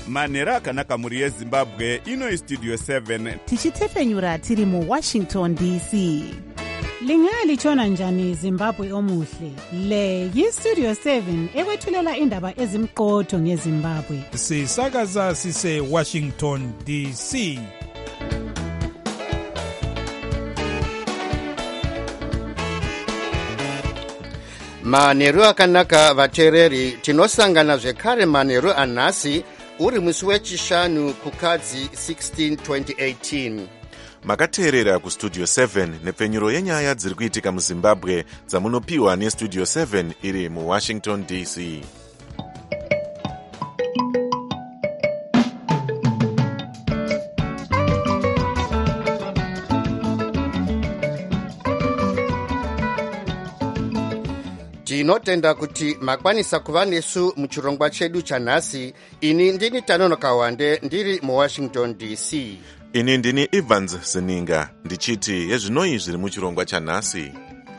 manhero akanaka mhuri yezimbabwe. Ino istudio 7 tichitefenyura tiri muwashington dc. Lingalitshona njani Zimbabwe omuhle? Le yistudio 7 ekwethulela indaba ezimqotho ngeZimbabwe. Sisakaza sise Washington DC. Manheru akanaka vateereri, tinosangana zvekare manheru anhasi uri musi wechishanu kukadzi 16 2018. Makateerera kustudio 7 nepfenyuro yenyaya dziri kuitika muZimbabwe dzamunopiwa nestudio 7 iri muWashington DC. Tinotenda kuti makwanisa kuva nesu muchirongwa chedu chanhasi. Ini ndini Tanonoka Wande ndiri muWashington DC. Ini ndini Evans Zininga ndichiti yezvinoi zviri muchirongwa chanhasi.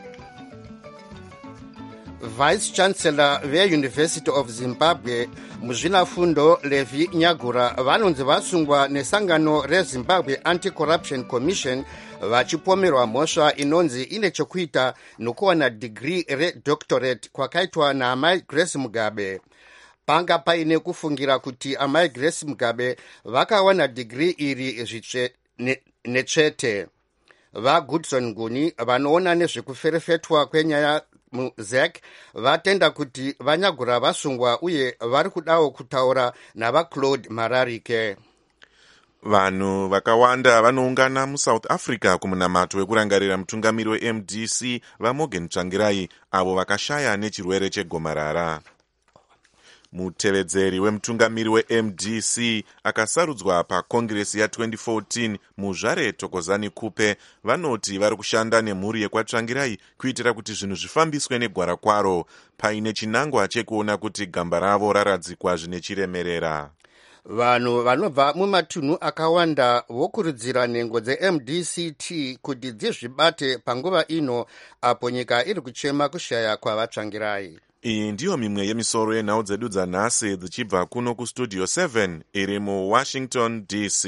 Vice Chancellor veUniversity of Zimbabwe muzvinafundo Levi Nyagura vanonzi vasungwa nesangano reZimbabwe Anti-Corruption Commission vachipomerwa mhosva inonzi ine chekuita nokuwana degree redoctorate kwakaitwa naamai Grace Mugabe. Panga paine kufungira kuti amai Grace Mugabe vakawana degree iri nechete. VaGoodson Nguni vanoona nezvekuferefetwa kwenyaya muZEC vatenda kuti Vanyagura vasungwa uye vari kudawo kutaura navaClaude Mararike. Vanhu vakawanda vanoungana muSouth Africa kumunamato wekurangarira mutungamiri weMDC vaMorgan Tsvangirai avo vakashaya nechirwere chegomarara. Mutevedzeri wemutungamiri weMDC akasarudzwa pakongresi ya2014 muzvare Thokozani Kupe vanoti vari kushanda nemhuri yekwaTsvangirai kuitira kuti zvinhu zvifambiswe negwara kwaro paine chinangwa chekuona kuti gamba ravo raradzikwa zvine chiremerera. Vanhu vanobva mumatunhu akawanda vokurudzira nhengo dzeMDCT kuti dzizvibate panguva ino apo nyika iri kuchema kushaya kwavaTsvangirai. Iyi ndiyo mimwe yemisoro yenhau dzedu dzanhasi dzichibva kuno kustudio 7 iri muWashington DC.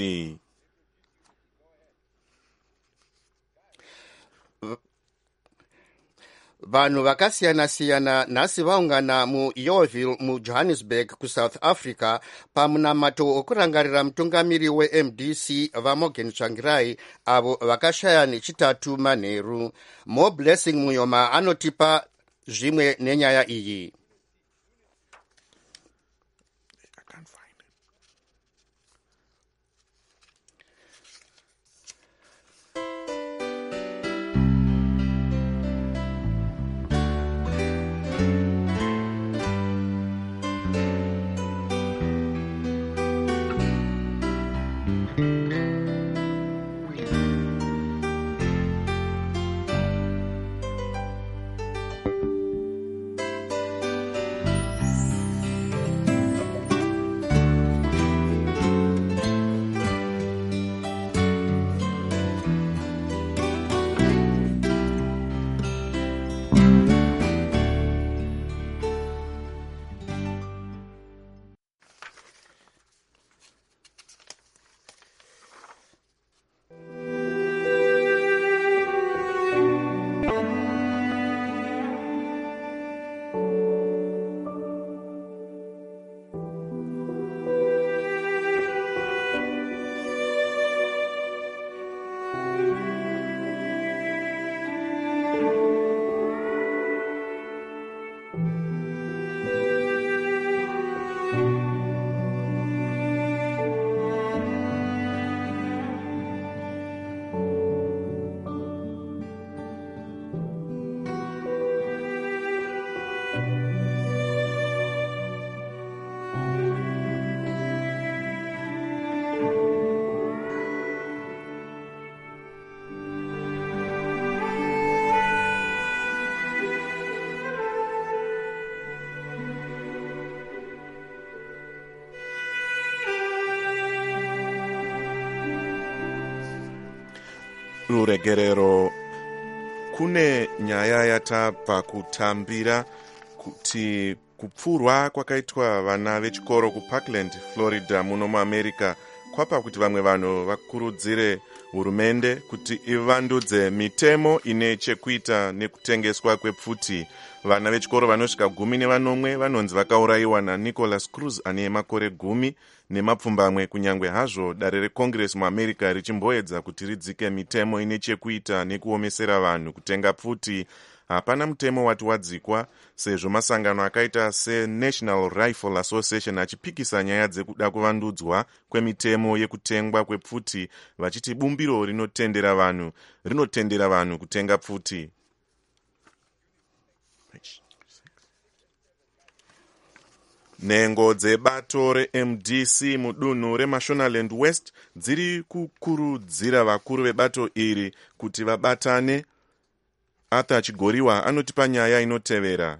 Vanhu vakasiyana-siyana nhasi vaungana muYeoville muJohannesburg kuSouth Africa pamunamato wokurangarira mutungamiri weMDC vaMorgan Tsvangirai avo vakashaya nechitatu manheru. Mo Blessing Muyoma anotipa zvimwe nenyaya iyi. ruregerero kune nyaya yatapa kutambira kuti Kupfurwa kwakaitwa vana vechikoro kuParkland, Florida muno muAmerica kwapa kuti vamwe vanhu vakurudzire hurumende kuti ivandudze mitemo ine chekuita nekutengeswa kwepfuti. Vana vechikoro vanosvika 14 vanonzi vakaurayiwa naNicholas Cruz ane makore 10 nemapfumbamwe, kunyangwe hazvo dare reCongress muAmerica richimboedza kuti ridzike mitemo ine chekuita nekuomesera vanhu kutenga pfuti. Hapana mutemo wati wadzikwa, sezvo masangano akaita seNational Rifle Association achipikisa nyaya dzekuda kuvandudzwa kwemitemo yekutengwa kwepfuti, vachiti bumbiro rinotendera vanhu kutenga pfuti. Nhengo dzebato reMDC mudunhu reMashonaland West dziri kukurudzira vakuru vebato iri kuti vabatane. Arthur Chigoriwa anotipa nyaya inotevera.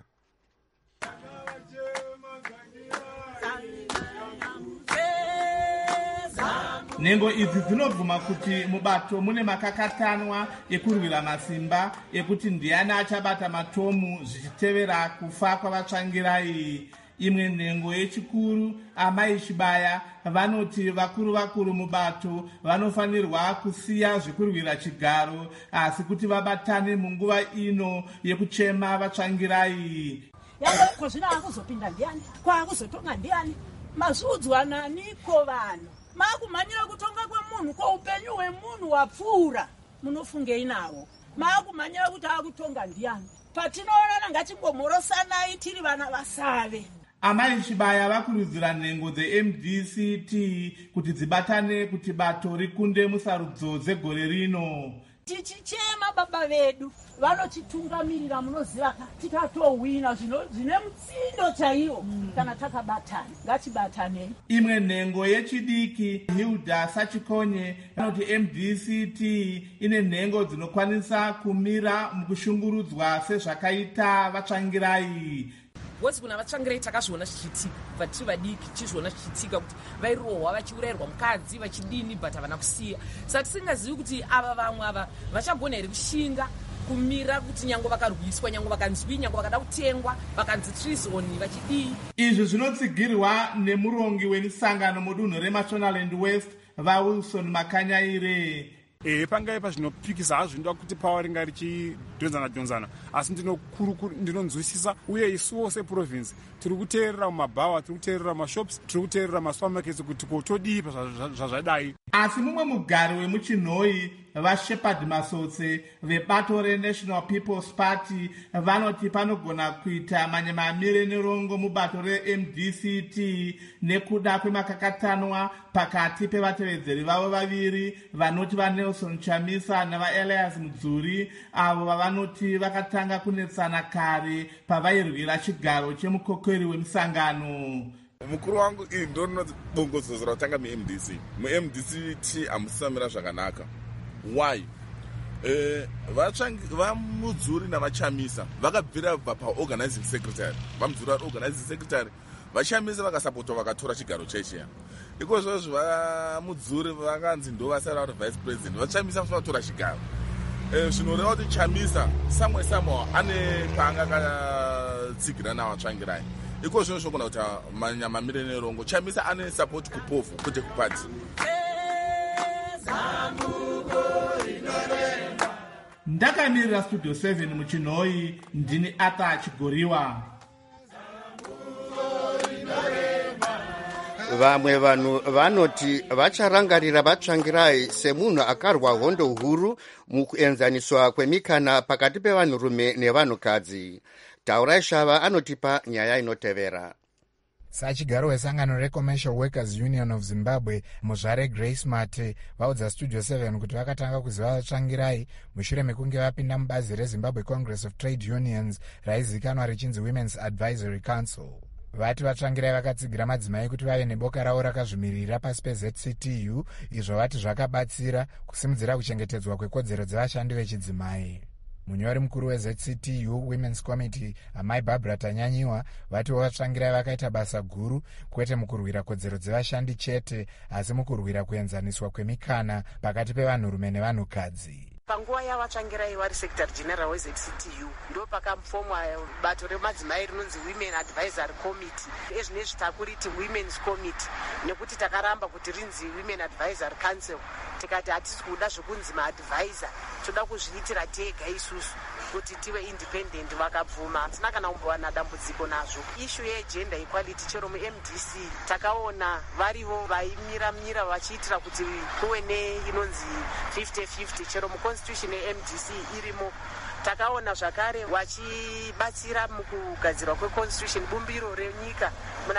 Nhengo idzi dzinobvuma kuti mubato mune makakatanwa ekurwira masimba ekuti ndiani achabata matomu zvichitevera kufa kwavatsvangirai. Imwe nhengo yechikuru, Amai Chibaya, vanoti vakuru mubato vanofanirwa kusiya zvekurwira chigaro asi kuti vabatane munguva ino yekuchema vatsvangirai. Yako zvino akuzopinda ndiani? Kwakuzotonga ndiani? Mazudzwa naniko vanhu. Makumanyira kutonga kwemunhu kweupenyu hwemunhu wapfuura. Munofungei nawo? Makumanyira kuti akutonga ndiani? Patinoona ngatimbomhorosanai tiri vana vasave. Amai Chibaya vakurudzira nhengo dzeMDCT kuti dzibatane kuti bato rikunde musarudzo dzegore rino. Tichichema baba vedu vanotitungamirira, munoziva tikatowina zvine mutsindo chaiwo kana takabatana. Ngatibatanei. Imwe nhengo yechidiki, Hilda Sachikonye, vanoti MDCT ine nhengo dzinokwanisa kumira mukushungurudzwa sezvakaita vatsvangirai. What's kuna vatsvangirai takazviona zvichiitika, vatiri vadiki tichizviona zvichiitika kuti vairohwa vachiurayirwa mukadzi vachidini but havana kusiya. Saka tisingazivi kuti ava vamwe ava vachagona here kushinga kumira kuti nyange vakarwiswa, nyange vakanzwi, nyange vakada kutengwa, vakanzi treason vachidii. Izvi zvinotsigirwa nemurongi wemisangano mudunhu reMashonaland West, vaWilson Makanyaire. Pangaipa zvinopikisa hazvo ndoda kuti pawa ringa richidhonzana asi ndinonzwisisa, uye isuwo seprovince tiri kuteerera mumabhawa, tiri kuteerera mashops, tiri kuteerera masupermarkets kuti kotodii zvazvadai. Asi mumwe mugari wemuchinhoi, vaShepard Masotse vebato reNational People's Party, vanoti panogona kuita manyemamire nerongo mubato reMDCT nekuda kwemakakatanwa pakati pevatevedzeri vavo vaviri vanoti vaNelson Chamisa navaElias Mudzuri, avo vavanoti vakatanga kunetsana kare pavairwira chigaro chemukokeri wemisangano. Mukuru wangu ndo rinoti bongozozo ratanga muMDCT hamusamira zvakanaka. Why? Vamudzuri navachamisa vakabvira paorganizing secretary, vamudzuri vari organizing secretary, vachamisa vakasapotwa vakatora chigaro chechiya. Ikozvozvo vamudzuri vakanzi ndo vasara vari vice president, vachamisa vatora chigaro. Zvinoreva kuti Chamisa somehow ane paanga akatsigira navatsvangirai. Ikozvozvo zvogona kuti manyamamire nerongo, Chamisa ane support kupofu kwete kupati. Ndakamirira Studio 7 muchinhoi, ndini Arthur Chigoriwa. Vamwe vanhu vanoti vacharangarira vatsvangirai semunhu akarwa hondo huru mukuenzaniswa kwemikana pakati pevanhurume nevanhukadzi. Taurai Shava anotipa nyaya inotevera. Sachigaro wesangano reCommercial Workers Union of Zimbabwe, muzvare Grace Mate, vaudza Studio 7 kuti vakatanga kuziva vatsvangirai mushure mekunge vapinda mubazi reZimbabwe Congress of Trade Unions raizikanwa richinzi Women's Advisory Council. Vati vatsvangirai vakatsigira madzimai kuti vave neboka ravo rakazvimirira pasi peZCTU, izvo vati zvakabatsira kusimudzira kuchengetedzwa kwekodzero dzevashandi vechidzimai. Munyori mukuru weZCTU Women's Committee, Amai Barbara Tanyanyiwa, vati vatsvangirai vakaita basa guru kwete mukurwira kodzero dzevashandi chete asi mukurwira kuenzaniswa kwemikana pakati pevanhurume nevanhukadzi. panguva yavatsvangirai vari secretary general wezctu ndo pakamufomwa bato remadzimai rinonzi women advisory committee, ezvinezvi takuriti women's committee nekuti takaramba kuti rinzi women advisory council. Tikati hatisi kuda zvokunzi maadvisor, toda kuzviitira tega isusu kuti tive independent. Vakabvuma. Hatina kana kumbowana dambudziko nazvo. Issue yegender equality chero muMDC takaona varivo vaimira vachiitira kuti kuve inonzi 50-50 chero muconstitution yeMDC irimo. Takaona zvakare vachibatsira mukugadzirwa kweconstitution bumbiro renyika muna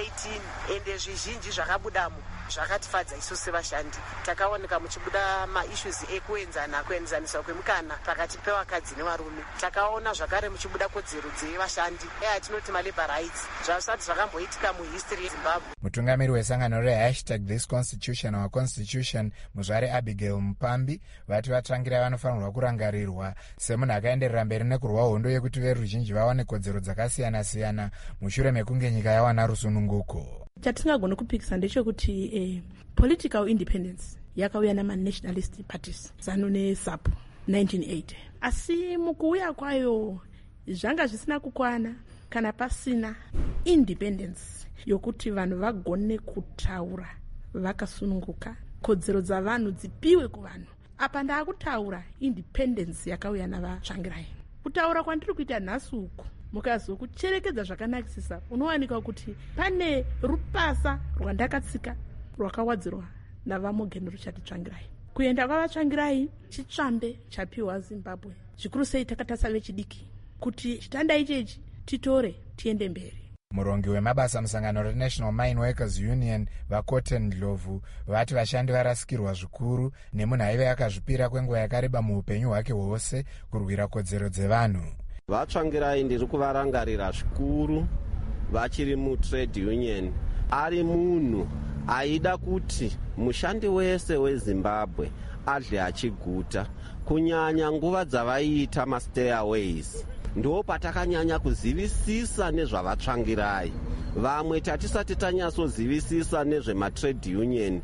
2013 ende zvizhinji zvakabudamo zvakatifadza isusu sevashandi. Takaoneka muchibuda maissues kuenzaniswa kwemukana pakati pevakadzi nevarume. Takaona zvakare muchibuda kodzero dzevashandi yatinoti malabor rights zvasati zvakamboitika muhistory yeZimbabwe. Mutungamiri wesangano re#ThisConstitution our Constitution muzvare Abigail Mupambi vati vatsvangirai vanofanirwa kurangarirwa semunhu akaenderera mberi nekurwa hondo yekuti veruzhinji vawane kodzero dzakasiyana-siyana mushure mekunge nyika yawana rusununguko. Chatingagona kupikisa ndechekuti political independence yakauya nama-nationalist parties ZANU neSAPU 1980, asi mukuuya kwayo zvanga zvisina kukwana kana pasina independence yokuti vanhu vagone kutaura vakasununguka, kodzero dzavanhu dzipiwe kuvanhu. Apa ndaakutaura independence yakauya navatsvangirai. Kutaura kwandiri kuita nhasi uku mukazokucherekedza zvakanakisisa unowanika kuti pane rupasa rwandakatsika rwakawadzirwa navamogeni ruchatitsvangirai. Kuenda kwavatsvangirai chitsvambe chapiwa Zimbabwe, zvikuru sei takatasa vechidiki kuti chitanda ichechi titore tiende mberi. Murongi wemabasa musangano reNational Mine Workers Union vaCotton Ndlovu vati vashandi varasikirwa zvikuru nemunhu aive akazvipira kwenguva yakareba muupenyu hwake hwose kurwira kodzero dzevanhu. Vatsvangirai ndiri kuvarangarira zvikuru vachiri mutrade union. Ari munhu aida kuti mushandi wese weZimbabwe adle achiguta, kunyanya nguva dzavaiita mastairways. Ndo patakanyanya kuzivisisa nezvavatsvangirai. Vamwe tatisati tanyatsozivisisa nezvematrade union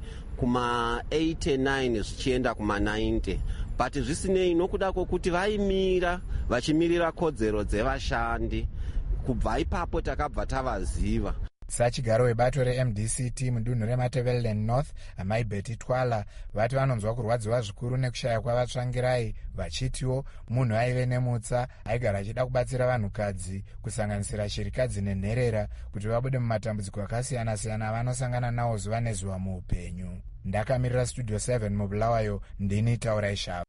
kuma-89 zvichienda kuma-90, but zvisinei nokuda kwokuti vaimira vachimirira kodzero dzevashandi. Kubva ipapo takabva tavaziva. Sachigaro webato reMDCT mudunhu reMatabeleland North amai Betty Twala vati vanonzwa kurwadziwa zvikuru nekushaya kwavatsvangirai, vachitiwo munhu aive nemutsa aigara achida kubatsira vanhukadzi kusanganisira shirikadzi nenherera kuti vabude mumatambudziko akasiyana-siyana avanosangana nawo zuva nezuva muupenyu. Ndakamirira Studio 7 muBulawayo, ndini Taurai Shava.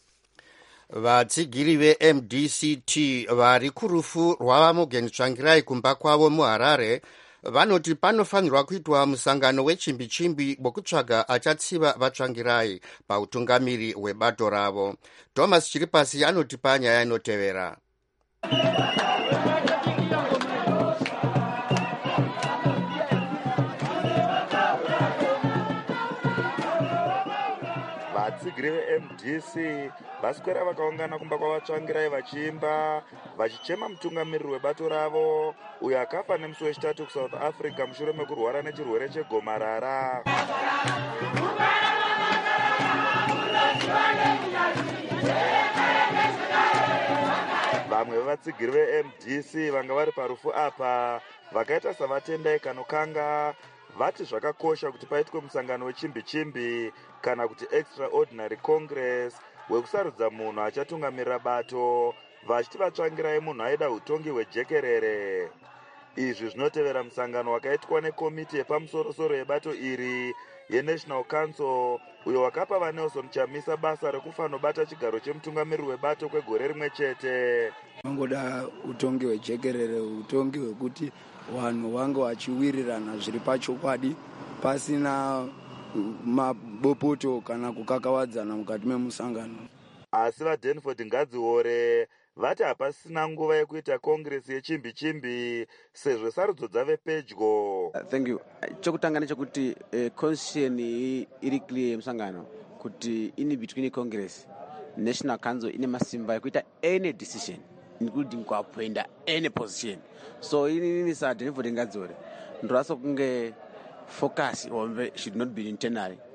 Vatsigiri veMDCT vari kurufu rwavamogeni tsvangirai kumba kwavo muHarare vanoti panofanirwa kuitwa musangano wechimbi-chimbi wekutsvaga achatsiva vatsvangirai pautungamiri hwebato ravo. Thomas Chiripasi anotipa nyaya inotevera. vatsigiri veMDC vaswera vakaungana kumba kwavatsvangirai vachiimba vachichema mutungamiriri webato ravo uyo akafa nemusi wechitatu kuSouth Africa mushure mekurwara nechirwere chegomarara. Vamwe vevatsigiri veMDC vanga vari parufu apa vakaita savatendai kanokanga vati zvakakosha kuti paitwe musangano wechimbi-chimbi kana kuti extraordinary congress wekusarudza munhu achatungamirira bato, vachiti vatsvangirai munhu aida utongi hwejekerere. Izvi zvinotevera musangano wakaitwa nekomiti yepamusoro-soro yebato iri yeNational Council uyo wakapa vaNelson Chamisa basa rekufanobata chigaro chemutungamiriri webato kwegore rimwe chete. Mangoda utongi hwejekerere, utongi hwekuti vanhu vange vachiwirirana zviri pachokwadi pasina mabopoto kana kukakawadzana mukati memusangano. Asi vaDenford Ngadziore vati hapasina nguva yekuita kongresi yechimbi-chimbi sezvo sarudzo dzave pedyo. Thank you. Chokutanga nechekuti constitution iri clear yemusangano kuti in between congress National Council ine masimba ekuita any decision including kuappointa any position. So ini saDenford Ngadziore ndorasa kunge focus hombe should not be internally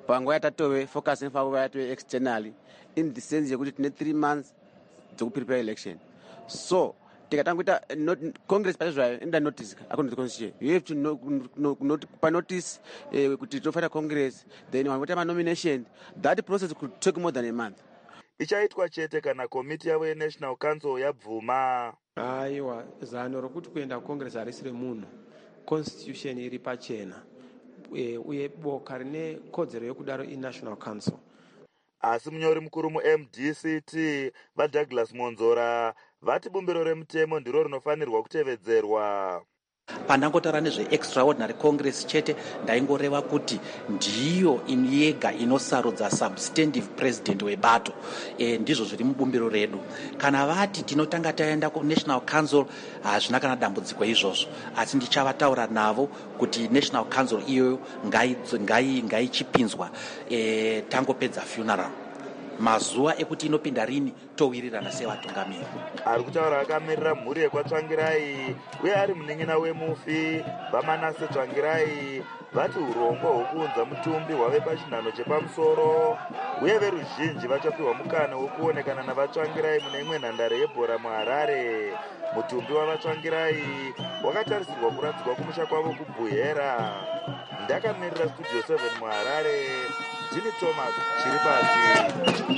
panguva yatatove focus nefanguva yatove externally in the sense yekuti tine 3 months dzekuprepare election. So tikatangoita congress pachezvayo inoda notice according to the constitution. You have to kupa notice kuti tofanira congress, then wanoita manomination. That process could take more than a month. Ichaitwa chete kana komiti yavo yenational council yabvuma. Aiwa, zano rokuti kuenda congress harisi remunhu. Constitution iri pachena. Uye boka rine kodzero yekudaro inational council. Asi munyori mukuru mu-MDCT vaDouglas Monzora vati bumbiro remutemo ndiro rinofanirwa kutevedzerwa. Pandangotara nezve-extraordinary congress chete ndaingoreva kuti ndiyo yega inosarudza substantive president webato. Ndizvo zviri mubumbiro redu. Kana vati tinotanga taenda kunational council, hazvina kana dambudziko izvozvo, asi ndichavataura navo kuti national council iyoyo ngaichipinzwa tangopedza funeral. Mazuva ekuti inopinda rini towirirana sevatungamiri. Ari kutaura akamirira mhuri yekwaTsvangirai uye ari munin'ina wemufi vaManase Tsvangirai vati urongwa hwokuunza mutumbi hwave pachinhano chepamusoro uye veruzhinji vachapiwa mukana wekuonekana navaTsvangirai mune imwe nhandare yebhora muHarare. Mutumbi wavaTsvangirai wakatarisirwa kuradzikwa kumusha kwavo kuBuhera. Ndakamirira Studio 7 muHarare, Jimmy Thomas Chiripati.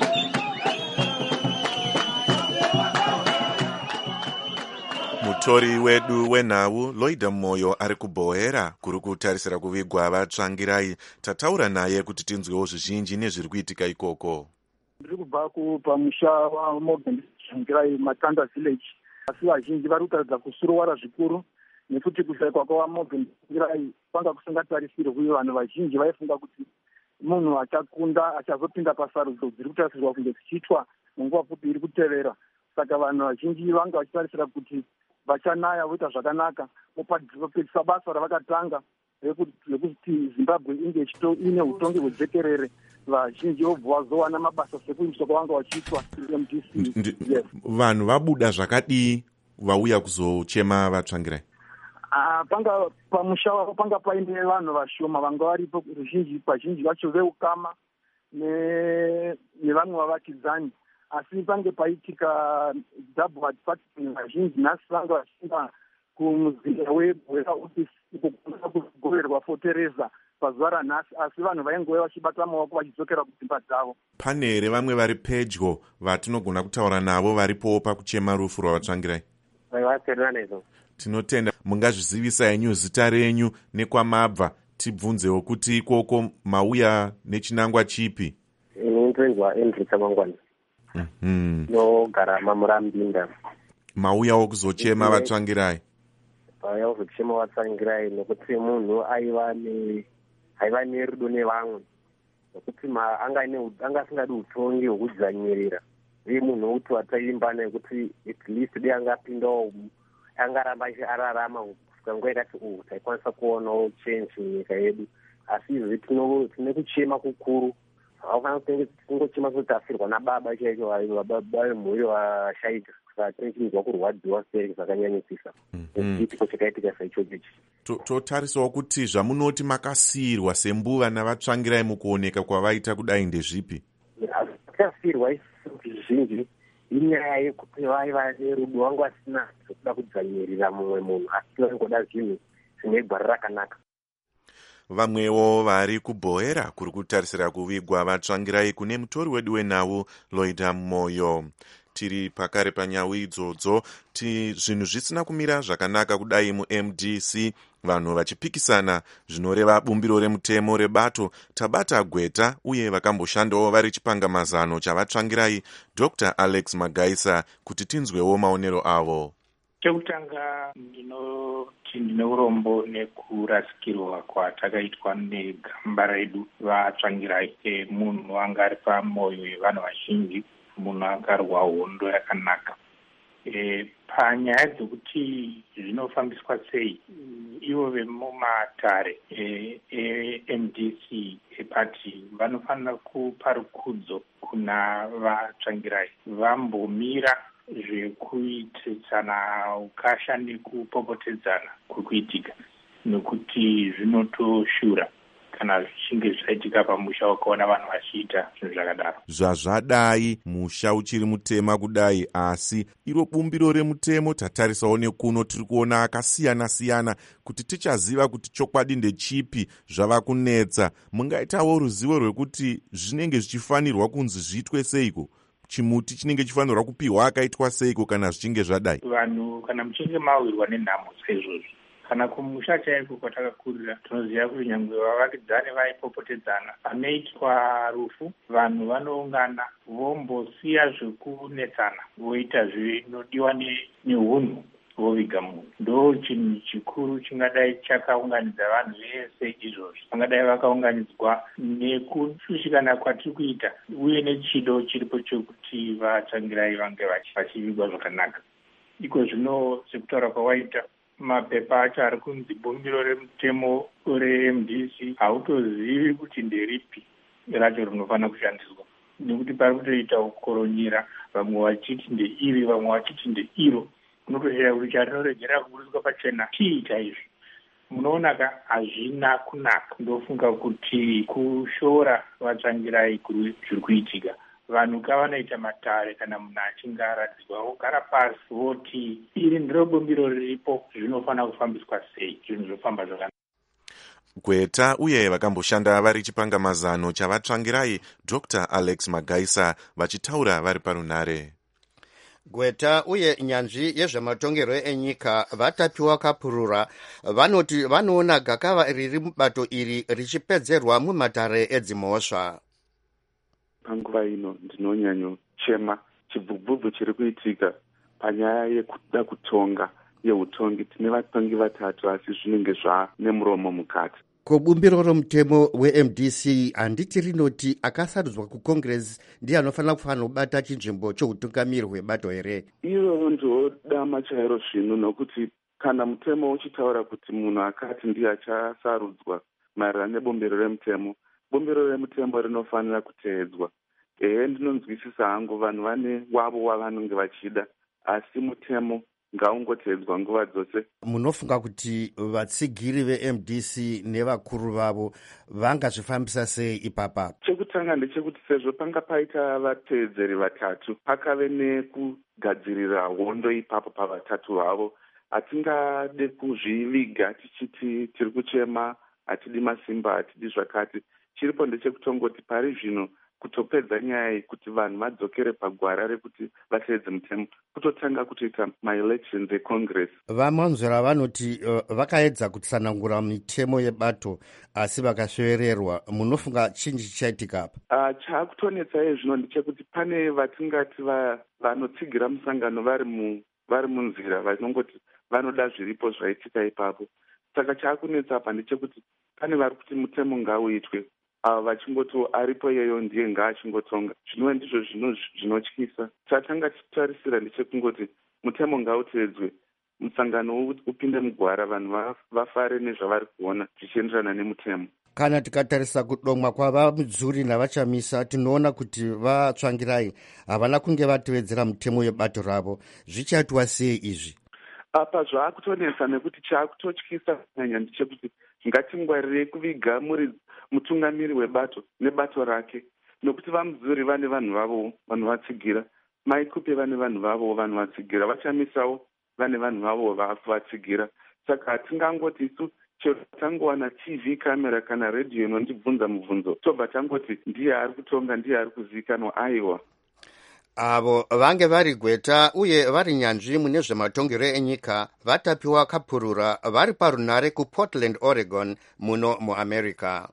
Mutori wedu wenhau Loida Moyo ari kuBohera kuri kutarisira kuvigwa vaTsvangirai. Tataura naye kuti tinzwewo zvizhinji nezviri kuitika ikoko. Ndiri kubva pamusha waMorgan Tsvangirai Matanda village, asi vazhinji vari kutaridza kusuruvara zvikuru nekuti kushayikwa kwaMorgan Tsvangirai kwanga kusingatarisirwi. Vanhu vazhinji vaifunga kuti munhu achakunda achazopinda pasarudzo dziri kutarisirwa kunge dzichiitwa munguva pfupi iri kutevera. Saka vanhu vazhinji vanga vachitarisira kuti vachanaya voita zvakanaka mupedzisa basa ravakatanga rekuti Zimbabwe inge ine utongi hwejekerere. Vazhinji vobva vazowana mabasa sekuizvo kwavanga vachiitwa MDC. Vanhu vabuda zvakadii vauya kuzochema vaTsvangirai? Panga pamusha wavo panga paine vanhu vashoma vanga varipo, vazhinji vacho veukama nevamwe vavakidzani, asi pange paitika double advertising. Vazhinji nhasi vanga vachienda kumuzinda webhera office kugoverwa fotereza pazuva ranhasi, asi vanhu vaingova vachibata maoko vachidzokera kudzimba dzavo. Pane here vamwe vari pedyo vatinogona kutaura navo varipo pakuchema rufu rwavaTsvangirai? Tinotenda. Mungazvizivisa henyu zita renyu nekwamabva, tibvunzewo kuti ikoko mauya nechinangwa chipi? Inonzwa Andrew Chamangwana. Nogara maMurambinda. Mauyawo kuzochema vaTsvangirai? Mauya kuzochema vaTsvangirai nokuti munhu aiva nerudo nevamwe, nokuti anga asingadi utongi hwokudzvanyirira, uye munhu wokuti wataimba nekuti at least dei angapindawo angaramba ararama kusvika nguva yakati taikwanisa kuonawo change munyika yedu. Asi izvi tine kuchema kukuru. Haufanira kungochema kuti tafirwa nababa chaicho, baba vemhuri vashaika, saka tinochinzwa kurwadziwa sei zvakanyanyisisa chiitiko chakaitika saichocho ichi. Totarisawo kuti zvamunoti makasiyirwa sembuva navaTsvangirai mukuoneka kwavaita kudai ndezvipi? Takasiyirwa zvizhinji inyaya yekuti vaiva nerudo, vanga vasina zvokuda kudzvanyirira mumwe munhu, asi vaingoda zvinhu zvine gwara rakanaka. Vamwewo vari kuBohera kuri kutarisira kuvigwa vaTsvangirai kune mutori wedu wenhau Loida Moyo. Tiri pakare panyau idzodzo, zvinhu zvisina kumira zvakanaka kudai muMDC, vanhu vachipikisana zvinoreva bumbiro remutemo rebato. Tabata Gweta uye vakamboshandawo vari chipangamazano chavaTsvangirai, Dr. Alex Magaisa, kuti tinzwewo maonero avo. Chekutanga ndinoti ndine urombo nekurasikirwa kwatakaitwa negamba redu vaTsvangirai. Munhu anga ari pamwoyo yevanhu vazhinji, munhu akarwa hondo yakanaka. Panyaya dzekuti zvinofambiswa sei, ivo vemumatare MDC epati vanofanira kupa rukudzo kuna vaTsvangirai, vambomira zvekuitisana ukasha nekupopotedzana kwekuitika, nekuti zvinotoshura. kana zvichinge zvaitika pamusha ukaona vanhu vachiita zvinhu zvakadaro. Zvazvadai musha uchiri mutema kudai, asi iro bumbiro remutemo tatarisawo nekuno tiri kuona akasiyana-siyana kuti tichaziva kuti chokwadi ndechipi zvava kunetsa. Mungaitawo ruzivo rwekuti zvinenge zvichifanirwa kunzi zviitwe seiko? Chimuti chinenge chifanirwa kupiwa akaitwa seiko kana zvichinge zvadai? Vanhu kana muchinge mawirwa nenhamo saizvozvi, kana kumusha chaiko kwatakakurira, tinoziva kuti nyangwe vavakidzani vaipopotedzana. Panoitwa rufu, vanhu vanoungana vombosiya zvekunetsana, voita zvinodiwa neunhu, voviga munhu. Ndo chinhu chikuru chingadai chakaunganidza vanhu vese izvozvi. Vangadai vakaunganidzwa nekushushikana kwatiri kuita uye nechido chiripo chokuti vaTsvangirai vange vachivigwa zvakanaka. Iko zvino sekutaura kwawaita, mapepa acho ari kunzi bumbiro remutemo reMDC, hautozivi kuti nderipi racho rinofanira kushandiswa, nekuti pari kutoita kukoronyera, vamwe vachiti ndeiri, vamwe vachiti ndeiro. Unotoshaya kuti charinoregera kuburiswa pachena tiita izvi. Munoona ka hazvina kunaka. Ndofunga kuti kushora vaTsvangirai zviri kuitika. Vanhu kavanoita matare kana munhu achinge aradzikwa vogara pasi voti iri ndiro bumbiro riripo, zvinofanira kufambiswa sei, zvinhu zvofamba zvakanaka. Gweta uye vakamboshanda vari chipangamazano chavaTsvangirai, Dr. Alex Magaisa vachitaura vari parunare. Gweta uye nyanzvi yezvematongerwo enyika vatapiwa kapurura vanoti vanoona gakava riri mubato iri richipedzerwa mumatare edzimhosva. Panguva ino ndinonyanyochema chibvubvubvu chiri kuitika panyaya yekuda kutonga yeutongi. Tine vatongi vatatu asi zvinenge zvanemuromo mukati. Kubumbiro romutemo weMDC handiti rinoti akasarudzwa kuCongress ndiye anofanira kubata chinzvimbo choutungamiri hwebato here? Iro ndodama chairo zvino, nokuti kana mutemo uchitaura kuti munhu akati ndiye achasarudzwa maererano nebumbiro remutemo, bumbiro remutemo rinofanira kuteedzwa. Ndinonzwisisa hangu vanhu vane wavo wavanenge vachida, asi mutemo ngaungoteedzwa nguva dzose. Munofunga kuti vatsigiri veMDC nevakuru vavo vangazvifambisa sei ipapa? Chekutanga ndechekuti sezvo panga paita vateedzeri vatatu, pakave nekugadzirira hondo ipapo pavatatu vavo. Hatingade kuzviviga tichiti tiri kuchema, hatidi masimba, hatidi zvakati. Chiripo ndechekutongoti pari zvino kutopedza nyaya kuti vanhu vadzokere pagwara rekuti vateedze mutemo, kutotanga kutoita maelections eCongress. Vamanzwera vanoti vakaedza kutsanangura mitemo yebato asi vakasvevererwa. Munofunga chinji chichaitika apa? Chaakutonetsa izvino ndechekuti pane vatingati vanotsigira musangano vari munzira, vanongoti vanoda zviripo zvaitika ipapo. Saka chaakunetsa apa ndechekuti pane vari kuti mutemo ngauitwe, vachingoti aripo iyeyo ndiye ngaachingotonga. Zvinova ndizvo zvinotyisa. Chatanga tichitarisira ndechekungoti mutemo ngauteedzwe, musangano upinde mugwara, vanhu vafare nezvavari kuona zvichienderana nemutemo. Kana tikatarisa kudomwa kwavamudzuri navachamisa, tinoona kuti vaTsvangirai havana kunge vatevedzera mutemo yebato ravo. Zvichaitwa sei izvi? Apa zvaakutonetsa nekuti chaakutotyisa kunyanya ndechekuti ngatingwarirei kuviga mutungamiri webato nebato rake, nokuti vamudzuri vane vanhu vavo vanhu vatsigira, maikupe vane vanhu vavo vanhu vatsigira, vachamisawo vane vanhu vavo vatsigira. Saka hatingangoti isu chero tangowana TV kamera kana redhiyo inondibvunza mubvunzo tobva tangoti ndiye ari kutonga, ndiye ari kuzivikanwa. Aiwa, avo vange vari Gweta uye vari nyanzvi mune zvematongero enyika vatapiwa kapurura vari parunare kuPortland, Oregon muno muAmerica.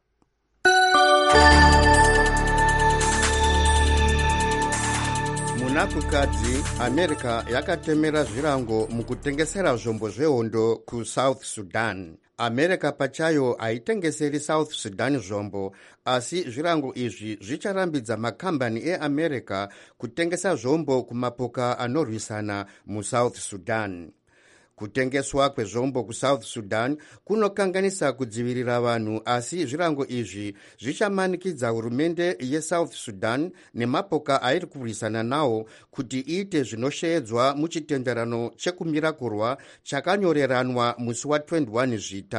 Munakukadzi, America yakatemera zvirango mukutengesera zvombo zvehondo kuSouth Sudan. America pachayo haitengeseri South Sudan zvombo, asi zvirango izvi zvicharambidza makambani eAmerica kutengesa zvombo kumapoka anorwisana muSouth Sudan. Kutengeswa kwezvombo kuSouth Sudan kunokanganisa kudzivirira vanhu, asi zvirango izvi zvichamanikidza hurumende yeSouth Sudan nemapoka airi kurwisana nawo kuti iite zvinoshedzwa muchitenderano chekumira kurwa chakanyoreranwa musi wa21 Zvita.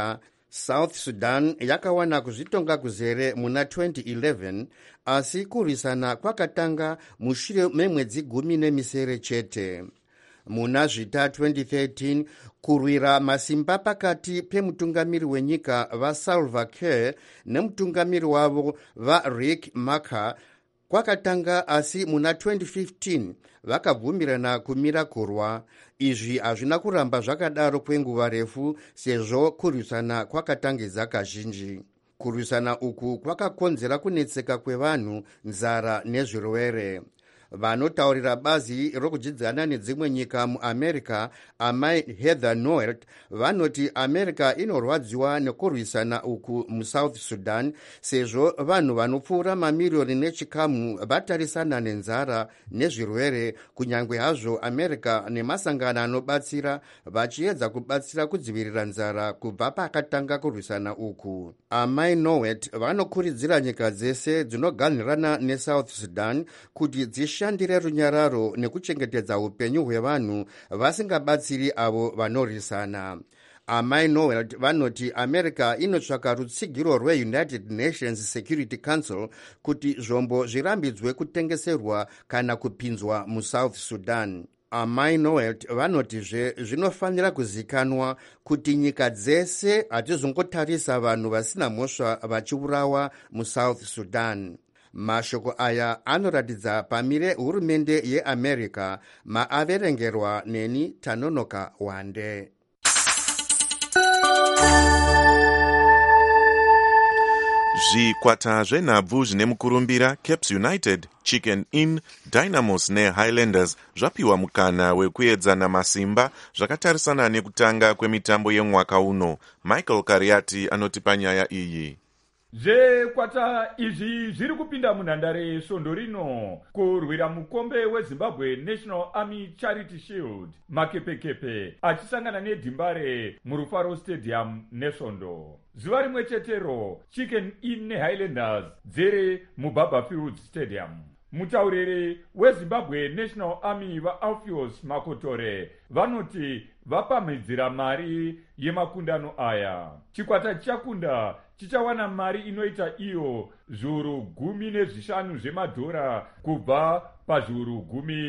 South Sudan yakawana kuzvitonga kuzere muna 2011, asi kurwisana kwakatanga mushure memwedzi 10 chete. Muna zvita 2013, kurwira masimba pakati pemutungamiri wenyika vaSalva Kiir nemutungamiri wavo vaRiek Machar kwakatanga, asi muna 2015 vakabvumirana kumira kurwa. Izvi hazvina kuramba zvakadaro kwenguva refu, sezvo kurwisana kwakatangidza kazhinji. Kurwisana uku kwakakonzera kunetseka kwevanhu, nzara nezvirwere. Vanotaurira bazi rokudzidzana nedzimwe nyika muAmerica, amai Heather Nauert, vanoti America inorwadziwa nekurwisana uku muSouth Sudan, sezvo vanhu vanopfuura mamiliyoni nechikamu vatarisana nenzara nezvirwere, kunyangwe hazvo America nemasangano anobatsira vachiedza kubatsira kudzivirira nzara kubva pakatanga kurwisana uku. Amai Nauert vanokurudzira nyika dzese dzinoganhirana neSouth Sudan kuti dzishandire runyararo nekuchengetedza upenyu hwevanhu vasingabatsiri avo vanorwisana. Amai Nauert vanoti America inotsvaka rutsigiro rweUnited Nations Security Council kuti zvombo zvirambidzwe kutengeserwa kana kupinzwa muSouth Sudan. Amai Nauert vanotizve zvinofanira kuzikanwa kuti nyika dzese hadzizongotarisa vanhu vasina mhosva vachiurawa muSouth Sudan. Mashoko aya anoratidza pamire hurumende yeAmerica, maaverengerwa neni Tanonoka Wande. Zvikwata zvenhabvu zvine mukurumbira Caps United, Chicken Inn, Dynamos neHighlanders zvapiwa mukana wekuedzana masimba zvakatarisana nekutanga kwemitambo yemwaka uno. Michael Kariati anotipa nyaya iyi. Zvekwata izvi zviri kupinda munhandare svondo rino kurwira mukombe weZimbabwe National Army Charity Shield, makepekepe achisangana neDhimbare muRufaro Stadium nesvondo. Zuva rimwe chetero Chicken Inn neHighlanders dzere muBaba Fields Stadium. Mutauriri weZimbabwe National Army vaAlpheus Makotore vanoti vapamhidzira mari yemakundano aya. Chikwata chakunda chichawana mari inoita iyo zviuru 15 zvemadhora kubva pazviuru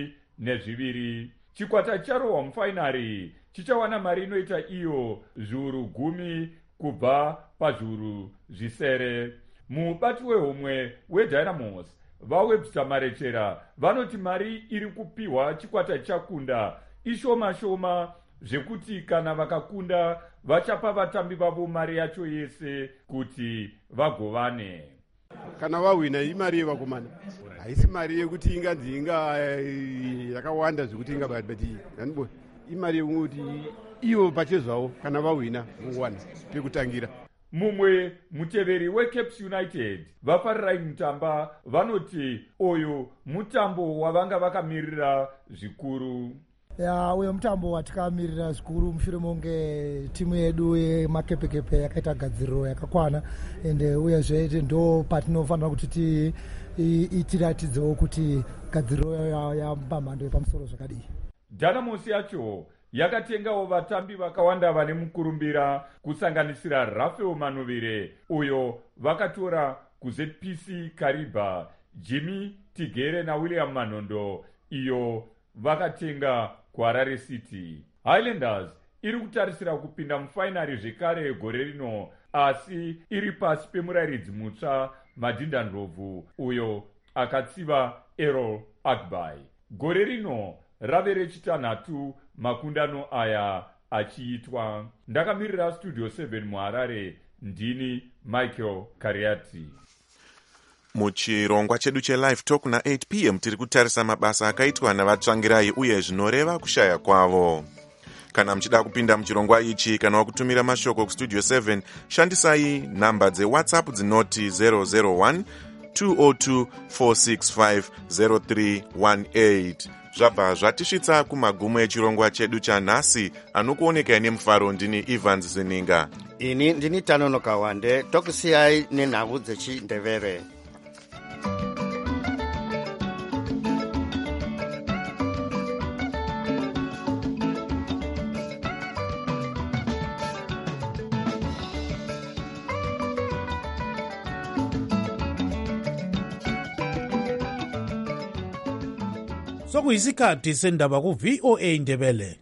12. Chikwata charohwa mufainari chichawana mari inoita iyo zviuru 10 kubva pazviuru 7. Mubati wehomwe weDynamos vaWebster Marechera vanoti mari iri kupiwa chikwata chakunda ishoma shoma, zvekuti kana vakakunda vachapa vatambi vavo mari yacho yese kuti vagovane. Kana vawina imari yevakomana, haisi mari yekuti inganzi yakawanda zvekuti ingabati nanbo imari yekuti ivo pachezvavo kana vawina muwana pekutangira. Mumwe muteveri weCaps United vaFarirai Mutamba vanoti oyo mutambo wavanga vakamirira zvikuru. Uyo mutambo watikamirira zvikuru mushure monge timu yedu yemakepekepe yakaita gadziriro yakakwana, ende uyezve ndo patinofanira kuti tiratidzewo kuti gadziriro yapamhando yepamusoro zvakadii. Dynamos yacho yakatengawo vatambi vakawanda vane mukurumbira kusanganisira Rafael Manovire uyo vakatora kuZPC Kariba, Jimmy Tigere naWilliam Manondo iyo vakatenga kuHarare City. Highlanders iri kutarisira kupinda mufainari zvekare gore rino, asi iri pasi pemurairidzi mutsva Madinda Ndlovu uyo akatsiva Errol Akbai. Gore rino rave rechitanhatu makundano aya achiitwa. Ndakamirira Studio 7 muHarare, ndini Michael Kariati. Muchirongwa chedu cheLive Talk na8 p.m. tiri kutarisa mabasa akaitwa navatsvangirai uye zvinoreva kushaya kwavo. Kana muchida kupinda muchirongwa ichi kana wakutumira mashoko kuStudio 7, shandisai namba dzeWhatsApp dzinoti 001 202 465 0318. Zvabva zvatisvitsa kumagumo echirongwa chedu chanhasi. Anokuoneka nemufaro ndini Evans Zeninga. Ini ndini Tanonoka Wande. Tokusiyai nenhau dzechiNdebele. sokuyisikhathi sendaba ku-VOA Indebele.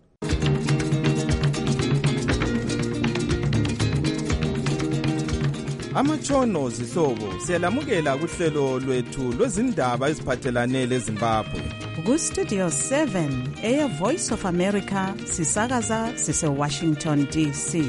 Amatshono zihlobo siyalamukela kuhlelo lwethu lwezindaba eziphathelane leZimbabwe. Ku-Studio 7 Air Voice of America sisakaza sise-Washington DC.